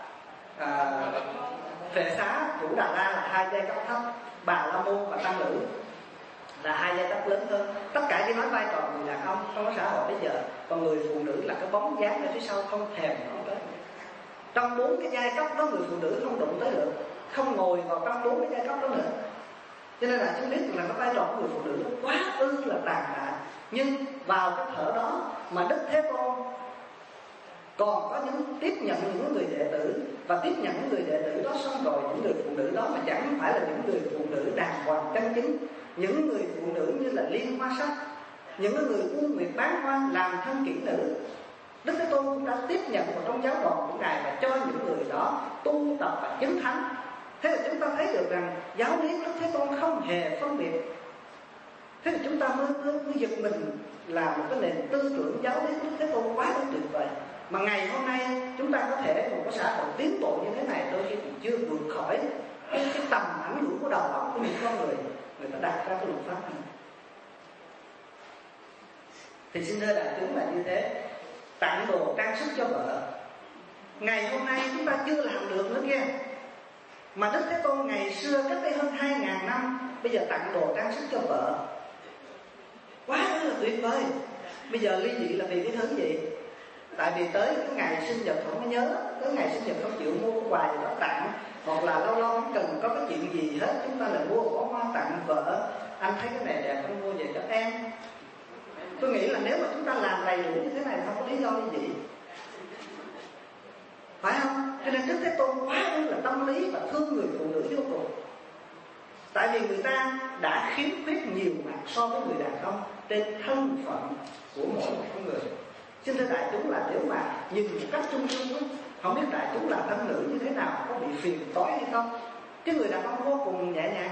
Phệ Xá, Thủ Đà La là 2 giai cấp thấp, Bà La Môn và Tăng Lữ là 2 giai cấp lớn hơn. Tất cả chỉ nói vai trò người đàn ông trong cái xã hội bây giờ, còn người phụ nữ là cái bóng dáng ở phía sau không thèm nói tới. Trong 4 cái giai cấp đó người phụ nữ không đụng tới được, không ngồi vào trong 4 cái giai cấp đó nữa. Cho nên là chúng biết là cái vai trò của người phụ nữ quá ư là tàn tạ. Nhưng vào cái thở đó mà Đức Thế Tôn còn có tiếp nhận những người đệ tử, và tiếp nhận những người đệ tử đó xong rồi những người phụ nữ đó mà chẳng phải là những người phụ nữ đàng hoàng chân chính, những người phụ nữ như là Liên Hoa Sắc, những người U Nguyệt Bán Hoa làm thân kỹ nữ. Đức Thế Tôn cũng đã tiếp nhận vào trong giáo đoàn của Ngài và cho những người đó tu tập và chứng thánh. Thế là chúng ta thấy được rằng giáo lý Đức Thế Tôn không hề phân biệt. Thế thì chúng ta mới giật mình là một cái nền tư tưởng giáo lý Đức Thế Tôn quá là tuyệt vời. Mà ngày hôm nay chúng ta có thể một cái xã hội tiến bộ như thế này đôi khi cũng chưa vượt khỏi cái tầm ảnh hưởng của đầu óc của những con người ta đặt ra cái luật pháp này. Thì xin thưa đại chúng là như thế. Tặng đồ trang sức cho vợ, ngày hôm nay chúng ta chưa làm được nữa kia. Mà Đức Thế Tôn ngày xưa cách đây hơn 2.000 năm bây giờ tặng đồ trang sức cho vợ, quá là tuyệt vời. Bây giờ ly dị là vì cái thứ gì? Tại vì tới cái ngày sinh nhật không có nhớ, tới ngày sinh nhật không chịu mua quà gì đó tặng, hoặc là lâu lâu không cần có cái chuyện gì hết, chúng ta lại mua một bó hoa tặng vợ. Anh thấy cái này đẹp, anh mua về cho em. Tôi nghĩ là nếu mà chúng ta làm đầy đủ như thế này không có lý do gì, phải không? Cho nên Đức Thế Tôn quá là tâm lý và thương người phụ nữ vô cùng. Tại vì người ta đã khiếm khuyết nhiều mặt so với người đàn ông trên thân phận của mỗi một con người. Xin thưa đại chúng là nếu mà nhìn một cách chung chung, không biết đại chúng làm thân nữ như thế nào, có bị phiền toái hay không? Cái người đàn ông vô cùng nhẹ nhàng,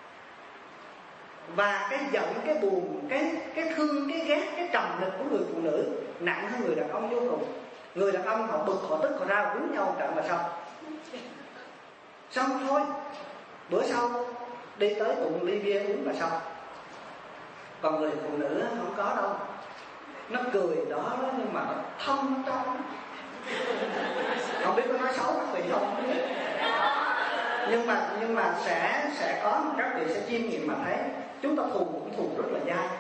và cái giận, cái buồn, cái thương, cái ghét, cái trầm lực của người phụ nữ nặng hơn người đàn ông vô cùng. Người đàn ông họ bực, họ tức, họ ra quýnh nhau trận là xong thôi. Bữa sau đi tới tụng ly bia uống là xong. Còn người phụ nữ không có đâu. Nó cười đó nhưng mà nó thâm trong, không biết có nói xấu các vị không biết. Nhưng mà sẽ có các vị sẽ chiêm nghiệm mà thấy chúng ta thù cũng thù rất là dai.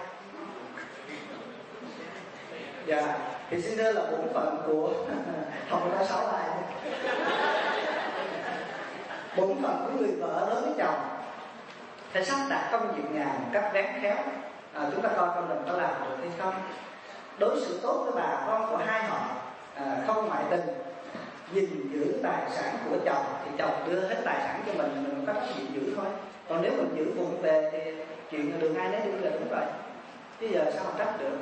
Dạ, thì xin thưa là bổn phận của không có nói xấu ai. Bổn phận của người vợ đối với chồng phải sắp đặt công việc nhà một cách rén khéo. Chúng ta coi con mình có làm được hay không. Đối xử tốt với bà con của hai họ, không ngoại tình, gìn giữ tài sản của chồng thì chồng đưa hết tài sản cho mình có trách nhiệm giữ thôi. Còn nếu mình giữ vụng về chuyện đường ai nấy đi là đúng rồi, chứ giờ sao mà trách được.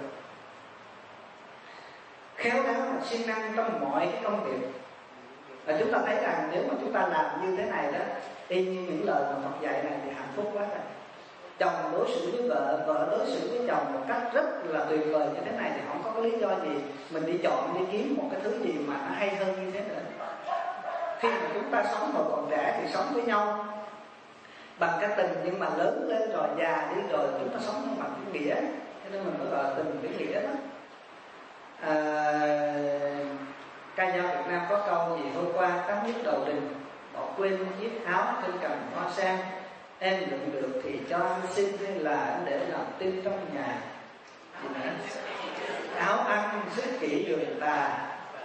Khéo léo và siêng năng trong mọi cái công việc. Và chúng ta thấy rằng nếu mà chúng ta làm như thế này đó, y như những lời mà Phật dạy này thì hạnh phúc quá rồi. Chồng đối xử với vợ, vợ đối xử với chồng một cách rất là tuyệt vời như thế này thì không có lý do gì mình đi chọn đi kiếm một cái thứ gì mà nó hay hơn như thế nữa. Khi mà chúng ta sống hồi còn trẻ thì sống với nhau bằng cái tình, nhưng mà lớn lên rồi già đi rồi chúng ta sống bằng cái nghĩa, cho nên mình mới gọi là tình cái nghĩa đó. Ca dao Việt Nam có câu gì: hôm qua tắm nước đầu đình, bỏ quên chiếc áo trên cành hoa sen, em đựng được thì cho anh xin, hay là anh để làm tin trong nhà. Gì nữa? Áo ăn xếp kỹ đường tà,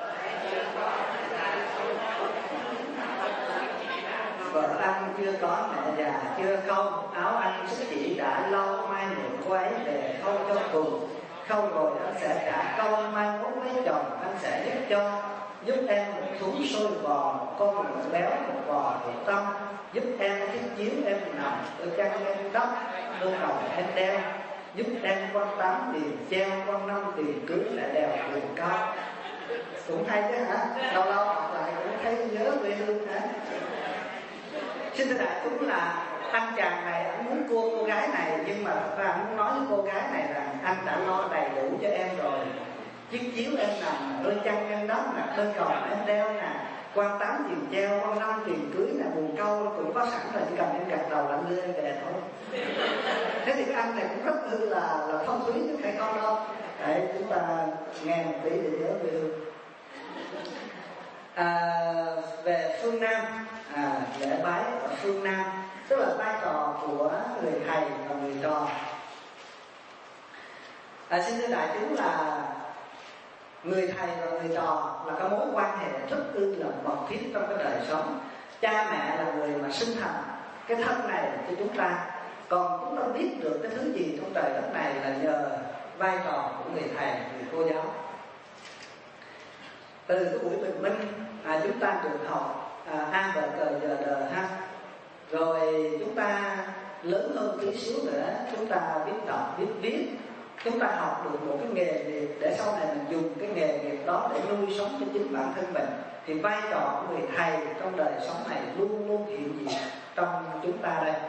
vợ ăn chưa có mẹ già chưa không, áo anh xếp chỉ đã lâu, mai mượn cô ấy về khâu cho cùng. Khâu rồi anh sẽ trả công, mai mốt lấy chồng anh sẽ giúp em một thúng sôi bò, một con ngựa béo, một bò thịt tâm, giúp em chiếc chiếu em nằm, đôi chân em đắp, đôi đồng em đeo, giúp em con 8 tiền treo, con 5 tiền cưới lại đèo buồn cao. Cũng hay chứ hả? Lâu lâu đọc lại cũng thấy nhớ quê hương hả? Xin thưa đại chúng là anh chàng này anh muốn cua cô gái này, nhưng mà thật ra anh muốn nói với cô gái này rằng anh đã lo đầy đủ cho em rồi. Chiếc chiếu em nằm, đôi chân em đắp nè, đôi còng em đeo nè, quan 8 tiền treo, quan 5 tiền cưới nè, buồn câu cũng có sẵn rồi, chỉ cần em gật đầu là anh đưa em về thôi. Thế thì cái anh này cũng rất là thông thúy chứ phải không đâu. Để chúng ta nghe một tí để nhớ về hương. Về phương Nam, lễ bái ở phương Nam tức là vai trò của người thầy và người trò. Xin thưa đại chúng là người thầy và người trò là cái mối quan hệ rất là mật thiết trong cái đời sống. Cha mẹ là người mà sinh thành cái thân này cho chúng ta, còn chúng ta biết được cái thứ gì trong trời đất này là nhờ vai trò của người thầy, người cô giáo. Từ cái buổi bình minh chúng ta được học A bờ cờ giờ đờ ha, rồi chúng ta lớn hơn tí xíu nữa chúng ta biết đọc biết viết, chúng ta học được một cái nghề nghiệp để sau này mình dùng cái nghề nghiệp đó để nuôi sống cho chính bản thân mình. Thì vai trò của người thầy trong đời sống này luôn luôn hiện diện trong chúng ta đây.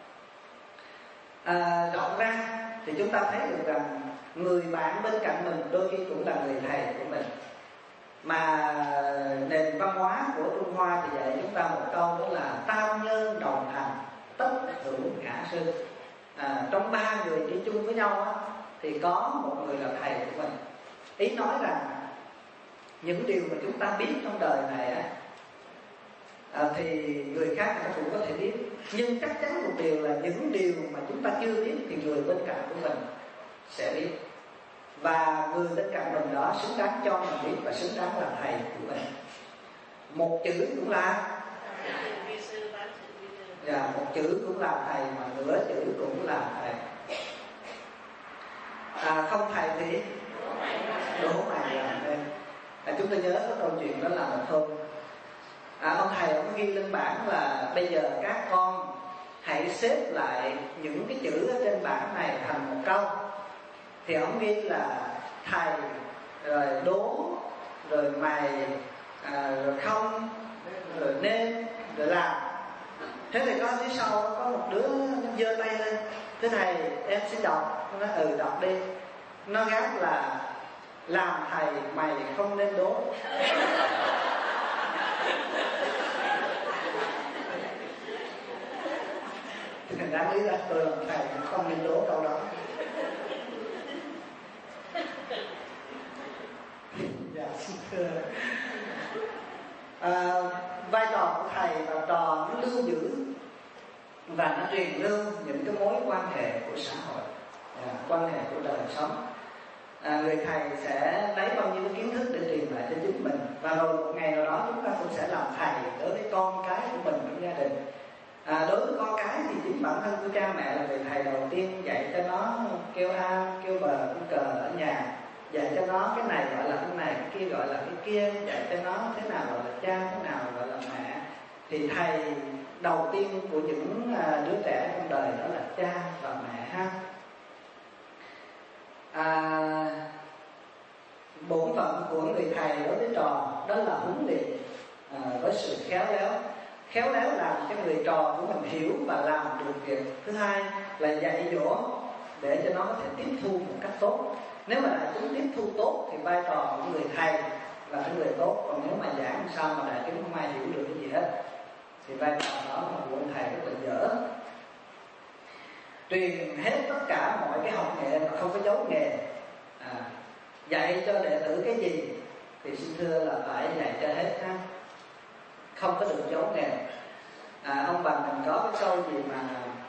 Rộng ra thì chúng ta thấy được rằng người bạn bên cạnh mình đôi khi cũng là người thầy của mình. Mà nền văn hóa của Trung Hoa thì dạy chúng ta một câu đó là tam nhân đồng hành, tất hữu ngã sư. Trong ba người đi chung với nhau á, thì có một người là thầy của mình. Ý nói rằng những điều mà chúng ta biết trong đời này á, thì người khác cũng có thể biết, nhưng chắc chắn một điều là những điều mà chúng ta chưa biết thì người bên cạnh của mình sẽ biết. Và người bên cạnh mình đó xứng đáng cho mình biết và xứng đáng là thầy của mình. Một chữ cũng là một chữ cũng là thầy, mà nửa chữ cũng là thầy. Không thầy thì đố mày làm nên. Chúng ta nhớ cái câu chuyện đó là một hôm ông thầy ông ghi lên bảng là bây giờ các con hãy xếp lại những cái chữ ở trên bảng này thành một câu. Thì ông ghi là thầy, rồi đố, rồi mày, rồi không, rồi nên, rồi làm. Thế thì có phía sau có một đứa giơ tay lên: thưa thầy, em xin đọc. Nó nói đọc đi. Nó gác là làm thầy mày không nên đố. Đáng lý là tôi làm thầy không nên đố câu đó. Dạ, xin thưa. Vai trò của thầy và trò nó lưu giữ và nó truyền lưu những cái mối quan hệ của xã hội, quan hệ của đời sống. Người thầy sẽ lấy bao nhiêu kiến thức để truyền lại cho chính mình, và rồi một ngày nào đó chúng ta cũng sẽ làm thầy đối với con cái của mình trong gia đình. Đối với con cái thì chính bản thân của cha mẹ là người thầy đầu tiên, dạy cho nó kêu A, kêu bờ, kêu cờ ở nhà, dạy cho nó cái này gọi là cái này, cái kia gọi là cái kia, dạy cho nó thế nào gọi là cha, thế nào gọi là mẹ. Thì thầy đầu tiên của những đứa trẻ trong đời đó là cha và mẹ ha. Bổn phận của người thầy đối với trò đó là huấn luyện với sự khéo léo làm cho người trò của mình hiểu và làm được việc. Thứ hai là dạy dỗ để cho nó có thể tiếp thu một cách tốt. Nếu mà đại chúng tiếp thu tốt thì vai trò của người thầy là cái người tốt. Còn nếu mà giảng sao mà đại chúng không ai hiểu được cái gì hết thì vai trò đó là của ông thầy rất là dở. Truyền hết tất cả mọi cái học nghệ mà không có giấu nghề. Dạy cho đệ tử cái gì thì xin thưa là phải dạy cho hết ha, không có được giấu nghề. Ông bà mình có cái câu gì mà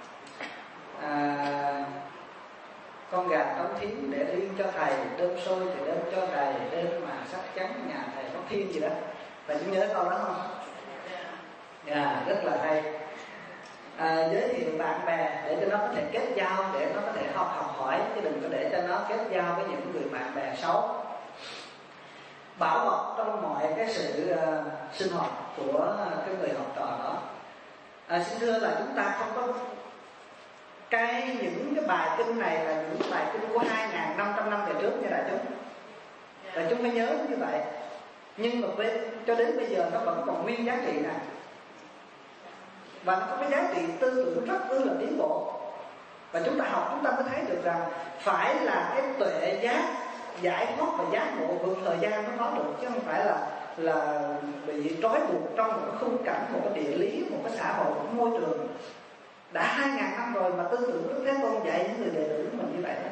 con gà trống thiến để riêng cho thầy, đơm sôi thì đơm cho thầy, đêm mà sắc trắng nhà thầy có thiên gì đó. Và chúng nhớ câu đó không? Rất là hay. Giới thiệu bạn bè để cho nó có thể kết giao, để nó có thể học hỏi, chứ đừng có để cho nó kết giao với những người bạn bè xấu. Bảo bọc trong mọi cái sự sinh hoạt của cái người học trò đó. Xin thưa là chúng ta không có những cái bài kinh này là những bài kinh của 2.500 năm về trước nha đại chúng. Đại chúng phải nhớ như vậy. Nhưng mà cho đến bây giờ nó vẫn còn nguyên giá trị này. Và nó có cái giá trị tư tưởng rất là tiến bộ. Và chúng ta học chúng ta mới thấy được rằng phải là cái tuệ giác, giải thoát và giác ngộ vượt thời gian mới có được, chứ không phải là bị trói buộc trong một cái khung cảnh, một cái địa lý, một cái xã hội, một cái môi trường. Đã 2.000 năm rồi mà tư tưởng Đức Thế Tôn dạy những người đệ tử của mình như vậy đó.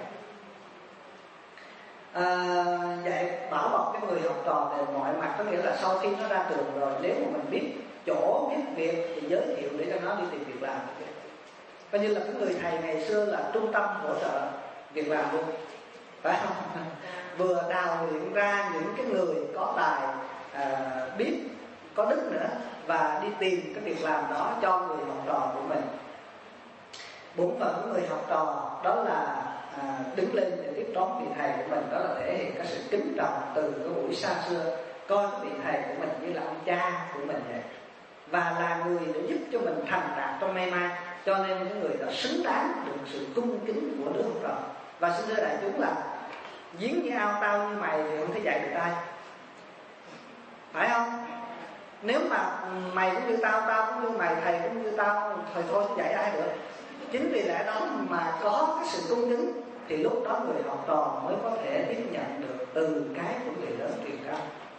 Dạy bảo bọc cái người học trò về mọi mặt, có nghĩa là sau khi nó ra trường rồi, nếu mà mình biết chỗ, biết việc thì giới thiệu để cho nó đi tìm việc làm. Coi như là cái người thầy ngày xưa là trung tâm hỗ trợ việc làm luôn, phải không? Vừa đào luyện ra những cái người có tài, biết, có đức nữa, và đi tìm cái việc làm đó cho người học trò của mình. Bổn phận của người học trò đó là đứng lên để tiếp đón vị thầy của mình, đó là thể hiện cái sự kính trọng từ cái buổi xa xưa, coi cái vị thầy của mình như là ông cha của mình vậy, và là người để giúp cho mình thành đạt trong may mắn. Cho nên cái người đó xứng đáng được sự cung kính của đứa học trò. Và xin thưa đại chúng là giếng như ao tao như mày thì không thể dạy được ai, phải không? Nếu mà mày cũng như tao, tao cũng như mày, thầy cũng như tao, thời thôi thì dạy ai được. Chính vì lẽ đó mà có cái sự cung kính thì lúc đó người học trò mới có thể tiếp nhận được từ cái của người lớn truyền cao.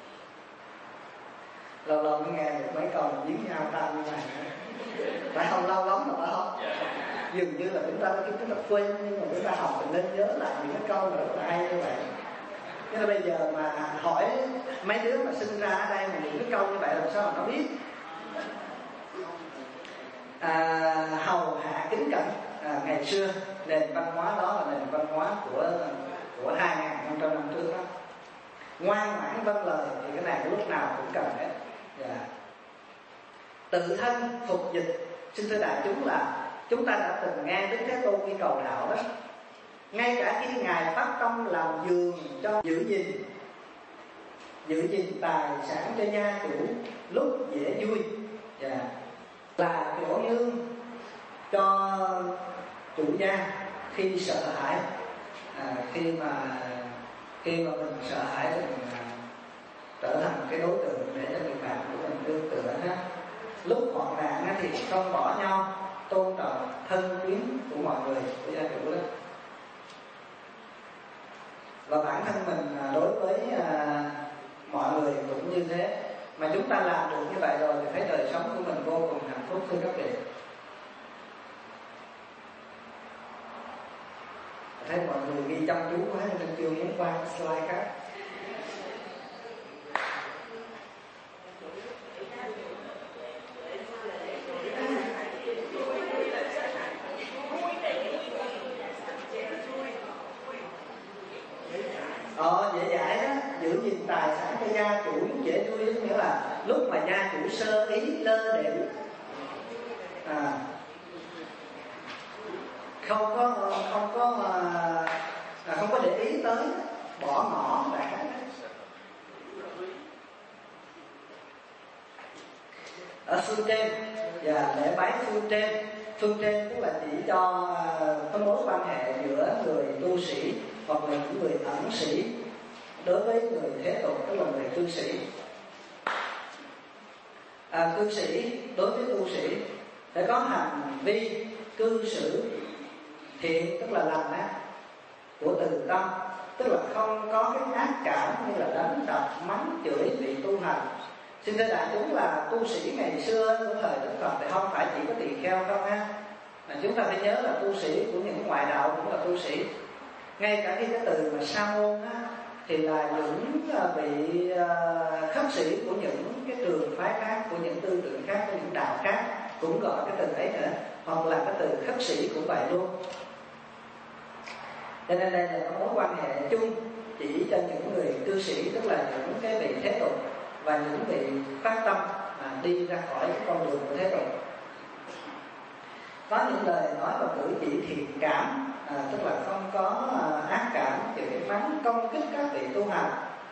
Lâu lâu mới nghe được mấy câu giếng nhau tao như này, phải không? Lâu lắm rồi phải không? Dường như là chúng ta quên, nhưng mà chúng ta học thì nên nhớ lại những cái câu rất là hay như vậy. Thế là bây giờ mà hỏi mấy đứa mà sinh ra ở đây mà những cái câu như vậy làm sao mà nó biết? Hầu hạ kính cẩn, ngày xưa nền văn hóa đó là nền văn hóa của 2.500 năm trước đó. Ngoan ngoãn vâng lời thì cái này lúc nào cũng cần hết. Tự thân phục dịch. Xin thưa đại chúng là chúng ta đã từng nghe Đức Thế Tôn đi cầu đạo đó, ngay cả khi Ngài phát tâm làm giường cho giữ gìn tài sản cho gia chủ lúc dễ vui, là chỗ nương cho chủ gia khi sợ hãi, khi mà mình sợ hãi thì mình trở thành cái đối tượng để cho người bạn của mình nương tựa ha. Lúc hoạn nạn thì không bỏ nhau, tôn trọng thân quyến của mọi người, của gia chủ đó. Và bản thân mình đối với mọi người cũng như thế. Mà chúng ta làm được như vậy rồi thì thấy đời sống của mình vô cùng hạnh phúc, thưa các vị. Thấy mọi người ghi chăm chú quá nên chưa muốn qua slide khác. Dễ dãi đó, giữ gìn tài sản cho gia chủ lúc dễ vui, tức nghĩa là lúc mà gia chủ sơ ý lơ đễnh, không có để ý tới, bỏ ngỏ đại khái. Ở phương trên và lễ bái phương trên. Phương trên tức là chỉ cho cái mối quan hệ giữa người tu sĩ hoặc là những người ẩn sĩ đối với người thế tục, tức là người cư sĩ. Cư sĩ đối với tu sĩ phải có hành vi cư xử thiện, tức là lành ác của từ tâm, tức là không có cái ác cảm như là đánh đập, mắng chửi vị tu hành. Xin thưa đại chúng là tu sĩ ngày xưa của thời Đức Phật thì không phải chỉ có tỳ kheo không ha, mà chúng ta phải nhớ là tu sĩ của những ngoại đạo cũng là tu sĩ. Ngay cả khi cái từ mà sa môn á, thì là những vị khất sĩ của những cái trường phái khác, của những tư tưởng khác, của những đạo khác cũng gọi cái từ ấy nữa, hoặc là cái từ khất sĩ cũng vậy luôn. Cho nên đây là có mối quan hệ chung chỉ cho những người cư sĩ, tức là những cái vị thế tục và những vị phát tâm đi ra khỏi cái con đường của thế tục. Có những lời nói và cử chỉ thiện cảm, tức là không có ác cảm, chửi mắng công kích các vị tu hành.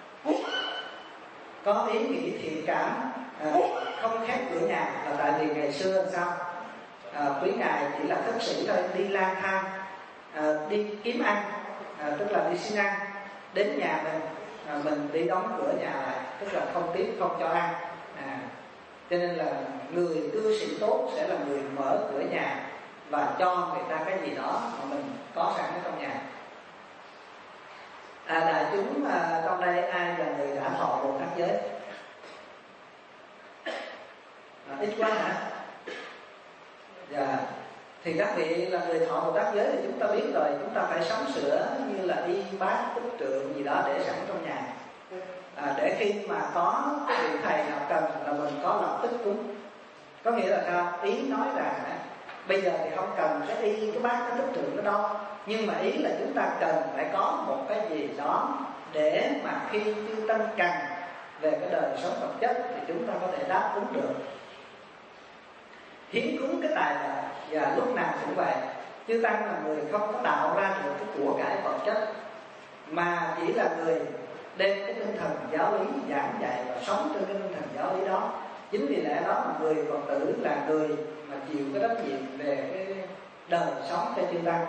Có ý nghĩ thiện cảm, không khép cửa nhà, là tại vì ngày xưa sao quý ngài chỉ là khất sĩ thôi, đi lang thang, đi kiếm ăn, tức là đi xin ăn, đến nhà mình đi đóng cửa nhà lại, tức là không tiếp, không cho ăn. Cho nên là người cư sĩ tốt sẽ là người mở cửa nhà và cho người ta cái gì đó mà mình có sẵn ở trong nhà. Đại chúng trong đây ai là người đã thọ Bồ Tát giới? Ít quá hả? Dạ. Thì các vị là người thọ Bồ Tát giới thì chúng ta biết rồi, chúng ta phải sắm sửa như là y bát tích trượng gì đó để sẵn trong nhà, để khi mà có cái vị thầy nào cần là mình có lập tức cúng. Có nghĩa là sao? Ý nói rằng bây giờ thì không cần cái y cái bát cái tích trượng đó đâu, nhưng mà ý là chúng ta cần phải có một cái gì đó để mà khi chư tăng cần về cái đời sống vật chất thì chúng ta có thể đáp ứng được. Hiến cúng cái tài vật, và lúc nào cũng vậy, chư tăng là người không có tạo ra được cái của cải vật chất, mà chỉ là người đem cái tinh thần giáo lý giảng dạy và sống trên cái tinh thần giáo lý đó. Chính vì lẽ đó mà người Phật tử là người mà chịu cái trách nhiệm về cái đời sống cho chư tăng.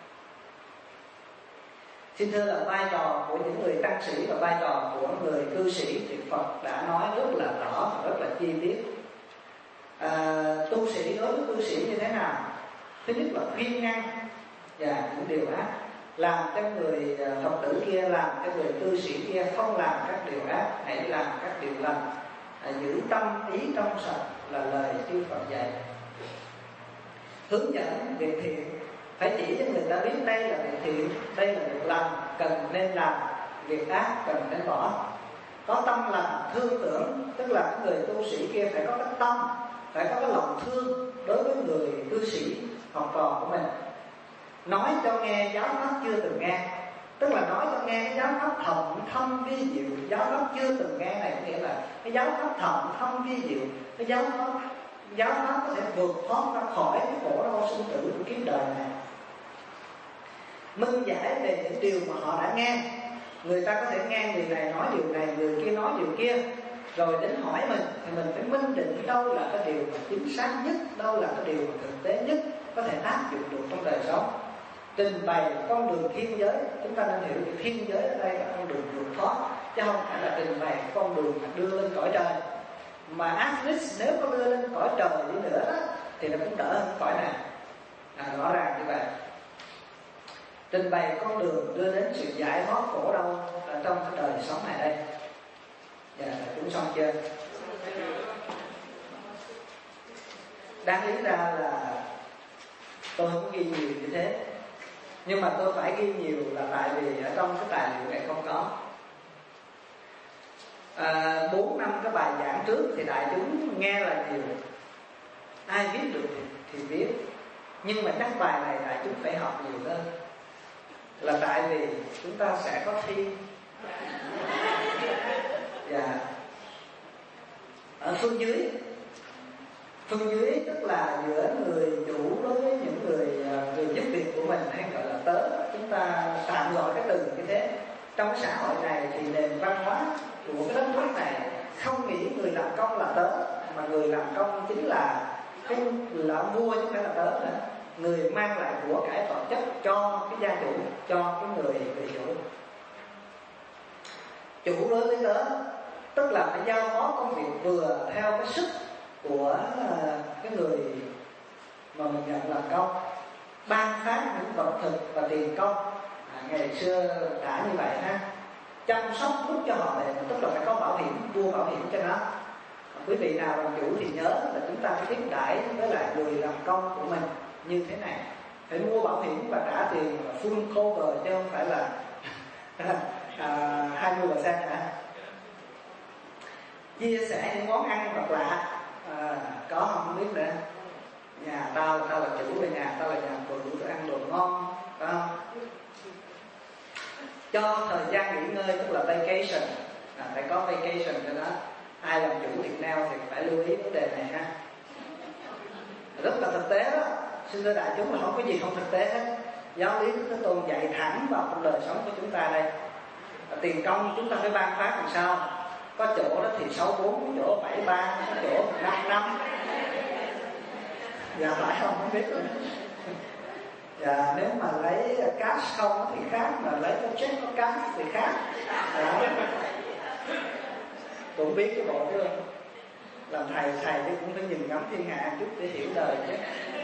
Xin thưa là vai trò của những người tăng sĩ và vai trò của người cư sĩ thì Phật đã nói rất là rõ và rất là chi tiết. Tu sĩ đối với cư sĩ như thế nào? Thứ nhất là khuyên ngăn và những điều ác, làm cho người Phật tử kia, làm cho người cư sĩ kia không làm các điều ác, hãy làm các điều lành, giữ tâm ý trong sạch là lời chư Phật dạy. Hướng dẫn việc thiện, phải chỉ cho người ta biết đây là việc thiện, đây là việc lành, cần nên làm, việc ác cần nên bỏ. Có tâm lành thương tưởng, tức là người tu sĩ kia phải có cái tâm, phải có cái lòng thương đối với người cư sĩ học trò của mình. Nói cho nghe giáo pháp chưa từng nghe, tức là nói cho nghe cái giáo pháp thầm thâm vi diệu. Giáo pháp chưa từng nghe này có nghĩa là cái giáo pháp thầm thâm vi diệu, cái giáo pháp có thể vượt thoát ra khỏi cái khổ đau sinh tử của kiếp đời này. Minh giải về những điều mà họ đã nghe. Người ta có thể nghe người này nói điều này, người kia nói điều kia, rồi đến hỏi mình thì mình phải minh định đâu là cái điều mà chính xác nhất, đâu là cái điều mà thực tế nhất, có thể áp dụng được trong đời sống. Trình bày con đường thiên giới, chúng ta nên hiểu được thiên giới ở đây là con đường vượt thoát, chứ không phải là trình bày con đường mà đưa lên cõi trời. Mà Atlas nếu có đưa lên cõi trời đi nữa đó, thì nó cũng đỡ hơn cõi này. Rõ ràng như vậy. Trình bày con đường đưa đến sự giải thoát khổ đau ở trong cái đời sống này đây. Dạ, chúng xong chưa? Đáng lý ra là tôi không ghi nhiều như thế, nhưng mà tôi phải ghi nhiều là tại vì ở trong cái tài liệu này không có. 4 năm cái bài giảng trước thì đại chúng nghe là nhiều, ai viết được thì viết, nhưng mà các bài này đại chúng phải học nhiều hơn, là tại vì chúng ta sẽ có thi. Dạ. Ở phương dưới tức là giữa người chủ đối với những người giúp việc của mình, hay gọi là tớ, chúng ta tạm gọi cái từ như thế. Trong cái xã hội này thì nền văn hóa của cái đất nước này không nghĩ người làm công là tớ, mà người làm công chính là cái là vua chứ không phải là tớ nữa. Người mang lại của cải vật chất cho cái gia chủ, cho cái người chủ. Chủ đối với tớ tức là phải giao phó công việc vừa theo cái sức của cái người mà mình nhận làm công, ban phát những vật thực và tiền công. Ngày xưa đã như vậy ha, chăm sóc giúp cho họ, tức là phải có bảo hiểm, mua bảo hiểm cho nó. Quý vị nào làm chủ thì nhớ là chúng ta phải tiếp đãi với lại người làm công của mình như thế này, phải mua bảo hiểm và trả tiền full cover chứ không phải là 20% hả? Chia sẻ những món ăn hoặc lạ có không biết nữa. Nhà tao là chủ, về nhà tao là nhà vườn, tôi ăn đồ ngon, phải không? Cho thời gian nghỉ ngơi tức là vacation, phải có vacation cho nó. Ai làm chủ Việt Nam thì phải lưu ý vấn đề này ha. Rất là thực tế đó, xin thưa đại chúng, là không có gì không thực tế hết. Giáo lý Đức Thế Tôn dạy thẳng vào trong đời sống của chúng ta đây. Tiền công chúng ta phải ban phát làm sao? Có chỗ đó thì 64, có chỗ 73, có chỗ 55. Dạ phải không biết rồi. Dạ nếu mà lấy cash không thì khác, mà lấy có check có cash thì khác. Cũng biết cái bộ chứ. Làm thầy thì cũng phải nhìn ngắm thiên hạ chút để hiểu đời chứ.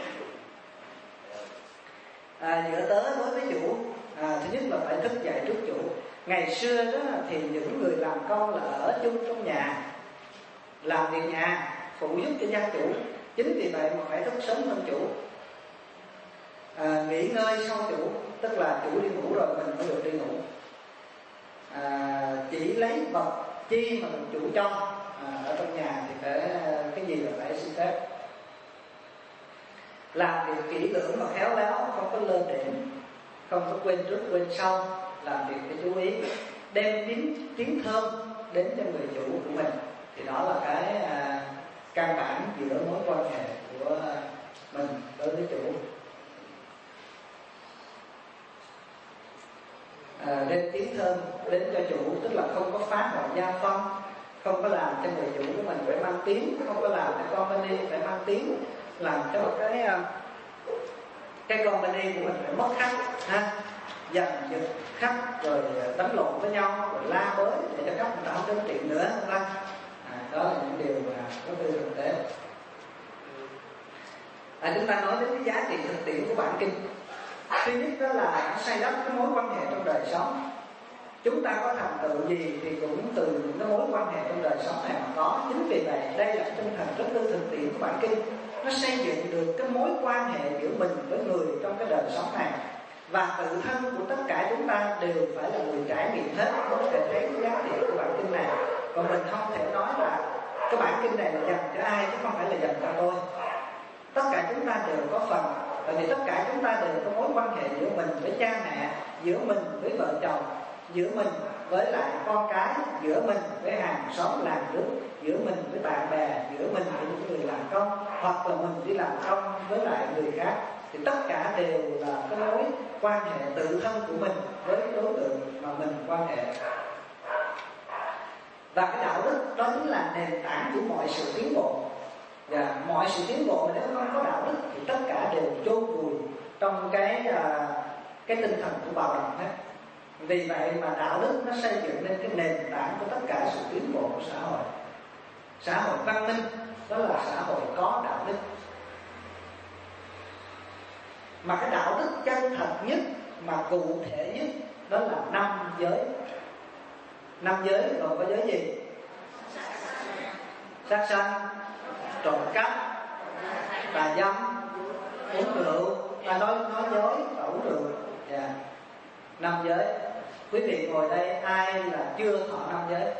Giữa tớ đối với chủ, thứ nhất là phải thức dậy trước chủ. Ngày xưa đó thì những người làm công là ở chung trong nhà, làm việc nhà, phụ giúp cho gia chủ. Chính vì vậy mà phải thức sớm hơn chủ. Nghỉ ngơi sau chủ, tức là chủ đi ngủ rồi mình mới được đi ngủ. Chỉ lấy vật chi mà mình chủ cho. Ở trong nhà thì phải cái gì là phải xin phép. Làm việc kỹ lưỡng và khéo léo, không có lơ đễnh, không có quên trước quên sau. Làm việc phải chú ý, đem tiếng thơm đến cho người chủ của mình. Thì đó là cái căn bản giữa mối quan hệ của mình đối với chủ. Đem tiếng thơm đến cho chủ, tức là không có phá hoại gia phong, không có làm cho người chủ của mình phải mang tiếng, không có làm cho company phải mang tiếng, làm cho cái company của mình phải mất khách ha, giành giật khách rồi đánh lộn với nhau rồi la bới để cho khách người ta không đến tiệm nữa không ta. Đó là những điều mà có tư thực tế. Chúng ta nói đến cái giá trị thực tiễn của bản kinh. Thứ nhất đó là nó xây đắp cái mối quan hệ trong đời sống. Chúng ta có thành tựu gì thì cũng từ những cái mối quan hệ trong đời sống này mà có. Chính vì vậy đây là tinh thần rất tư thực tiễn của bản kinh. Nó xây dựng được cái mối quan hệ giữa mình với người trong cái đời sống này. Và tự thân của tất cả chúng ta đều phải là người trải nghiệm hết mới có thể thấy cái giá trị của bản kinh này. Còn mình không thể nói là cái bản kinh này là dành cho ai chứ không phải là dành cho tôi. Tất cả chúng ta đều có phần. Bởi vì tất cả chúng ta đều có mối quan hệ giữa mình với cha mẹ, giữa mình với vợ chồng, giữa mình với lại con cái, giữa mình với hàng xóm làng nước, giữa mình với bạn bè, giữa mình với những người làm công, hoặc là mình đi làm công với lại người khác. Thì tất cả đều là cái mối quan hệ tự thân của mình với đối tượng mà mình quan hệ. Và cái đạo đức đó chính là nền tảng của mọi sự tiến bộ. Và mọi sự tiến bộ nếu không có đạo đức thì tất cả đều chôn vùi trong cái tinh thần của bạo động hết. Vì vậy mà đạo đức nó xây dựng nên cái nền tảng của tất cả sự tiến bộ của xã hội. Xã hội văn minh đó là xã hội có đạo đức. Mà cái đạo đức chân thật nhất mà cụ thể nhất đó là 5 giới. 5 giới gồm có giới gì? Sát sanh, trộm cắp, tà dâm, uống rượu, nói dối và uống rượu. 5 giới. Quý vị ngồi đây ai là chưa thọ 5 giới?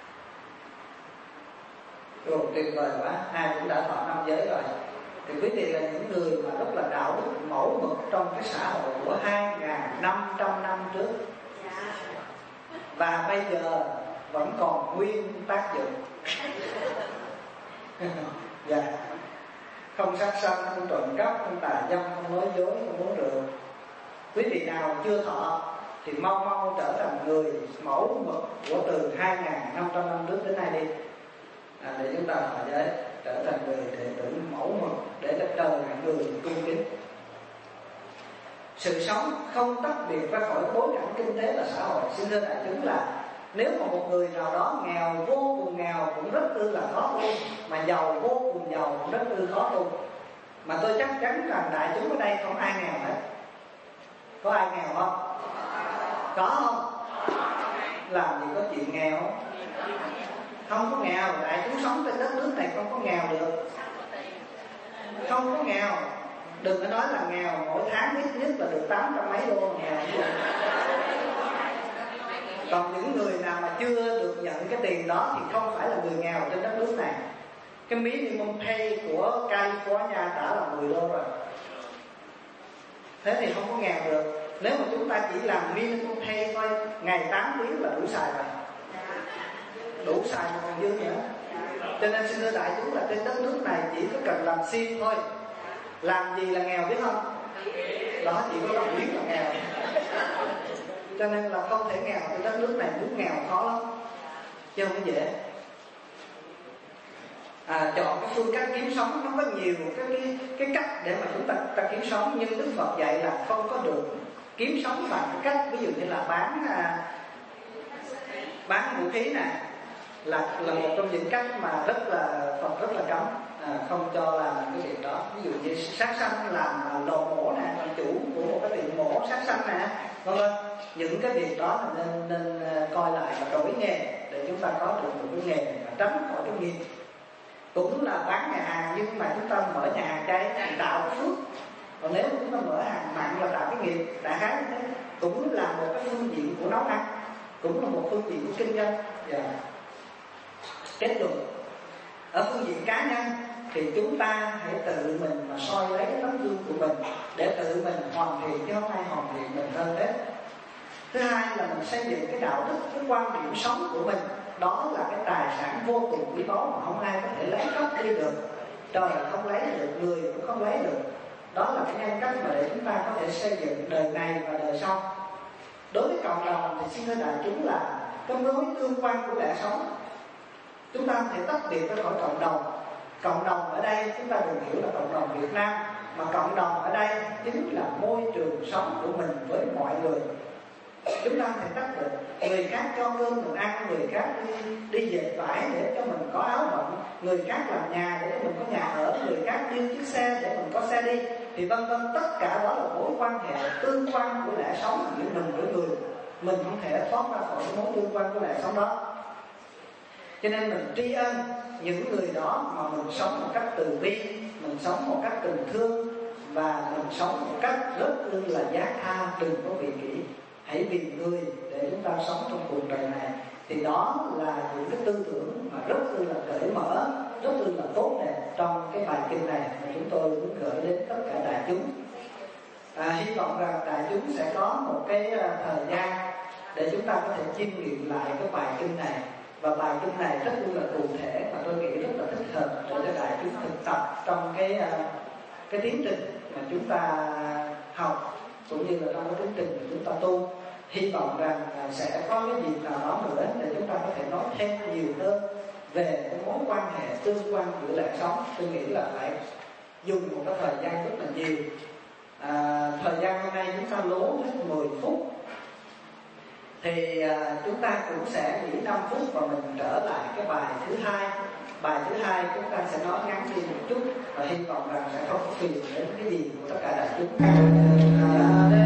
Tuyệt vời quá, ai cũng đã thọ 5 giới rồi. Thì quý vị là những người mà rất là đạo đức mẫu mực trong cái xã hội của 2.500 năm trước. Và bây giờ vẫn còn nguyên tác dụng. Không sát sanh, không trộm cắp, không tà dâm, không nói dối, không uống rượu. Quý vị nào chưa thọ thì mau trở thành người mẫu mực của từ 2.500 năm trước đến nay đi, để chúng ta thọ giới, trở thành người đệ tử mẫu mực trời người cung kính. Sự sống không tách biệt ra khỏi bối cảnh kinh tế và xã hội. Xin thưa đại chúng là nếu mà một người nào đó nghèo, vô cùng nghèo cũng rất ư là khó tu, mà giàu vô cùng giàu cũng rất ư khó tu. Mà tôi chắc chắn rằng đại chúng ở đây không ai nghèo hết. Có ai nghèo không? Có không? Làm gì có chuyện nghèo không? Không có nghèo. Đại chúng sống trên đất nước này không có nghèo được. Không có nghèo. Đừng có nói là nghèo, mỗi tháng ít nhất là được 800 mấy đô nghèo. Còn những người nào mà chưa được nhận cái tiền đó thì không phải là người nghèo trên đất nước này. Cái minimum pay của California đã là 10 đô rồi. Thế thì không có nghèo được. Nếu mà chúng ta chỉ làm minimum pay thôi, ngày 8 tiếng là đủ xài rồi. Đủ xài mà còn dư nữa. Cho nên xin thưa đại chúng là trên đất nước này chỉ có cần làm sim thôi. Làm gì là nghèo biết không? Đó, chỉ có làm biết là nghèo. Cho nên là không thể nghèo trên đất nước này, muốn nghèo khó lắm, chứ không có dễ. Chọn cái phương cách kiếm sống nó có nhiều cái cách để mà chúng ta kiếm sống, nhưng Đức Phật dạy là không có được kiếm sống bằng cái cách ví dụ như là bán vũ khí nè, là một trong những cách mà Phật rất là cấm, không cho làm cái việc đó. Ví dụ như sát sanh, làm lò mổ nè, làm chủ của một cái tiệm mổ sát sanh nè, vân vân. Những cái việc đó là nên coi lại và đổi nghề để chúng ta có được một cái nghề và tránh khỏi cái nghiệp. Cũng là bán nhà hàng, nhưng mà chúng ta mở nhà hàng chay thì tạo phước. Còn nếu chúng ta mở hàng mặn là tạo cái nghiệp. Đại khái như thế, cũng là một cái phương diện của nấu ăn, cũng là một phương diện của kinh doanh. Kết luận, ở phương diện cá nhân thì chúng ta hãy tự mình mà soi lấy cái tấm gương của mình để tự mình hoàn thiện, chứ không ai hoàn thiện mình hơn hết. Thứ hai là mình xây dựng cái đạo đức, cái quan điểm sống của mình. Đó là cái tài sản vô cùng quý báu mà không ai có thể lấy cắp đi được. Trời không lấy được, người cũng không lấy được. Đó là cái nhân cách mà để chúng ta có thể xây dựng đời này và đời sau. Đối với cộng đồng thì xin thưa đại chúng là cái mối tương quan của lẽ sống. Chúng ta không thể tách biệt ra khỏi cộng đồng. Cộng đồng ở đây chúng ta đừng hiểu là cộng đồng Việt Nam, mà cộng đồng ở đây chính là môi trường sống của mình với mọi người. Chúng ta không thể tách được. Người khác cho cơm mình ăn, người khác đi dệt vải để cho mình có áo bận, người khác làm nhà để cho mình có nhà ở, người khác đi chiếc xe để mình có xe đi, thì vân vân. Tất cả đó là mối quan hệ tương quan của lẽ sống giữa mình với người. Mình không thể thoát ra khỏi mối tương quan của lẽ sống đó. Cho nên mình tri ân những người đó mà mình sống một cách từ bi, mình sống một cách tình thương, và mình sống một cách rất là giác tha, đừng có vị kỷ. Hãy vì người để chúng ta sống trong cuộc đời này. Thì đó là những cái tư tưởng mà rất là cởi mở, rất là tốt đẹp trong cái bài kinh này mà chúng tôi muốn gửi đến tất cả đại chúng. Hy vọng rằng đại chúng sẽ có một cái thời gian để chúng ta có thể chiêm nghiệm lại cái bài kinh này. Và bài kinh này rất là cụ thể và tôi nghĩ rất là thích hợp để cho đại chúng thực tập trong cái tiến trình mà chúng ta học, cũng như là trong cái tiến trình mà chúng ta tu. Hy vọng rằng sẽ có cái dịp nào đó nữa để chúng ta có thể nói thêm nhiều hơn về cái mối quan hệ tương quan giữa lẽ sống. Tôi nghĩ là phải dùng một cái thời gian rất là nhiều. Thời gian hôm nay chúng ta lố hết 10 phút, thì chúng ta cũng sẽ nghỉ 5 phút và mình trở lại cái bài thứ hai. Bài thứ hai chúng ta sẽ nói ngắn đi một chút và hy vọng rằng sẽ không có phiền đến cái gì của tất cả đại chúng.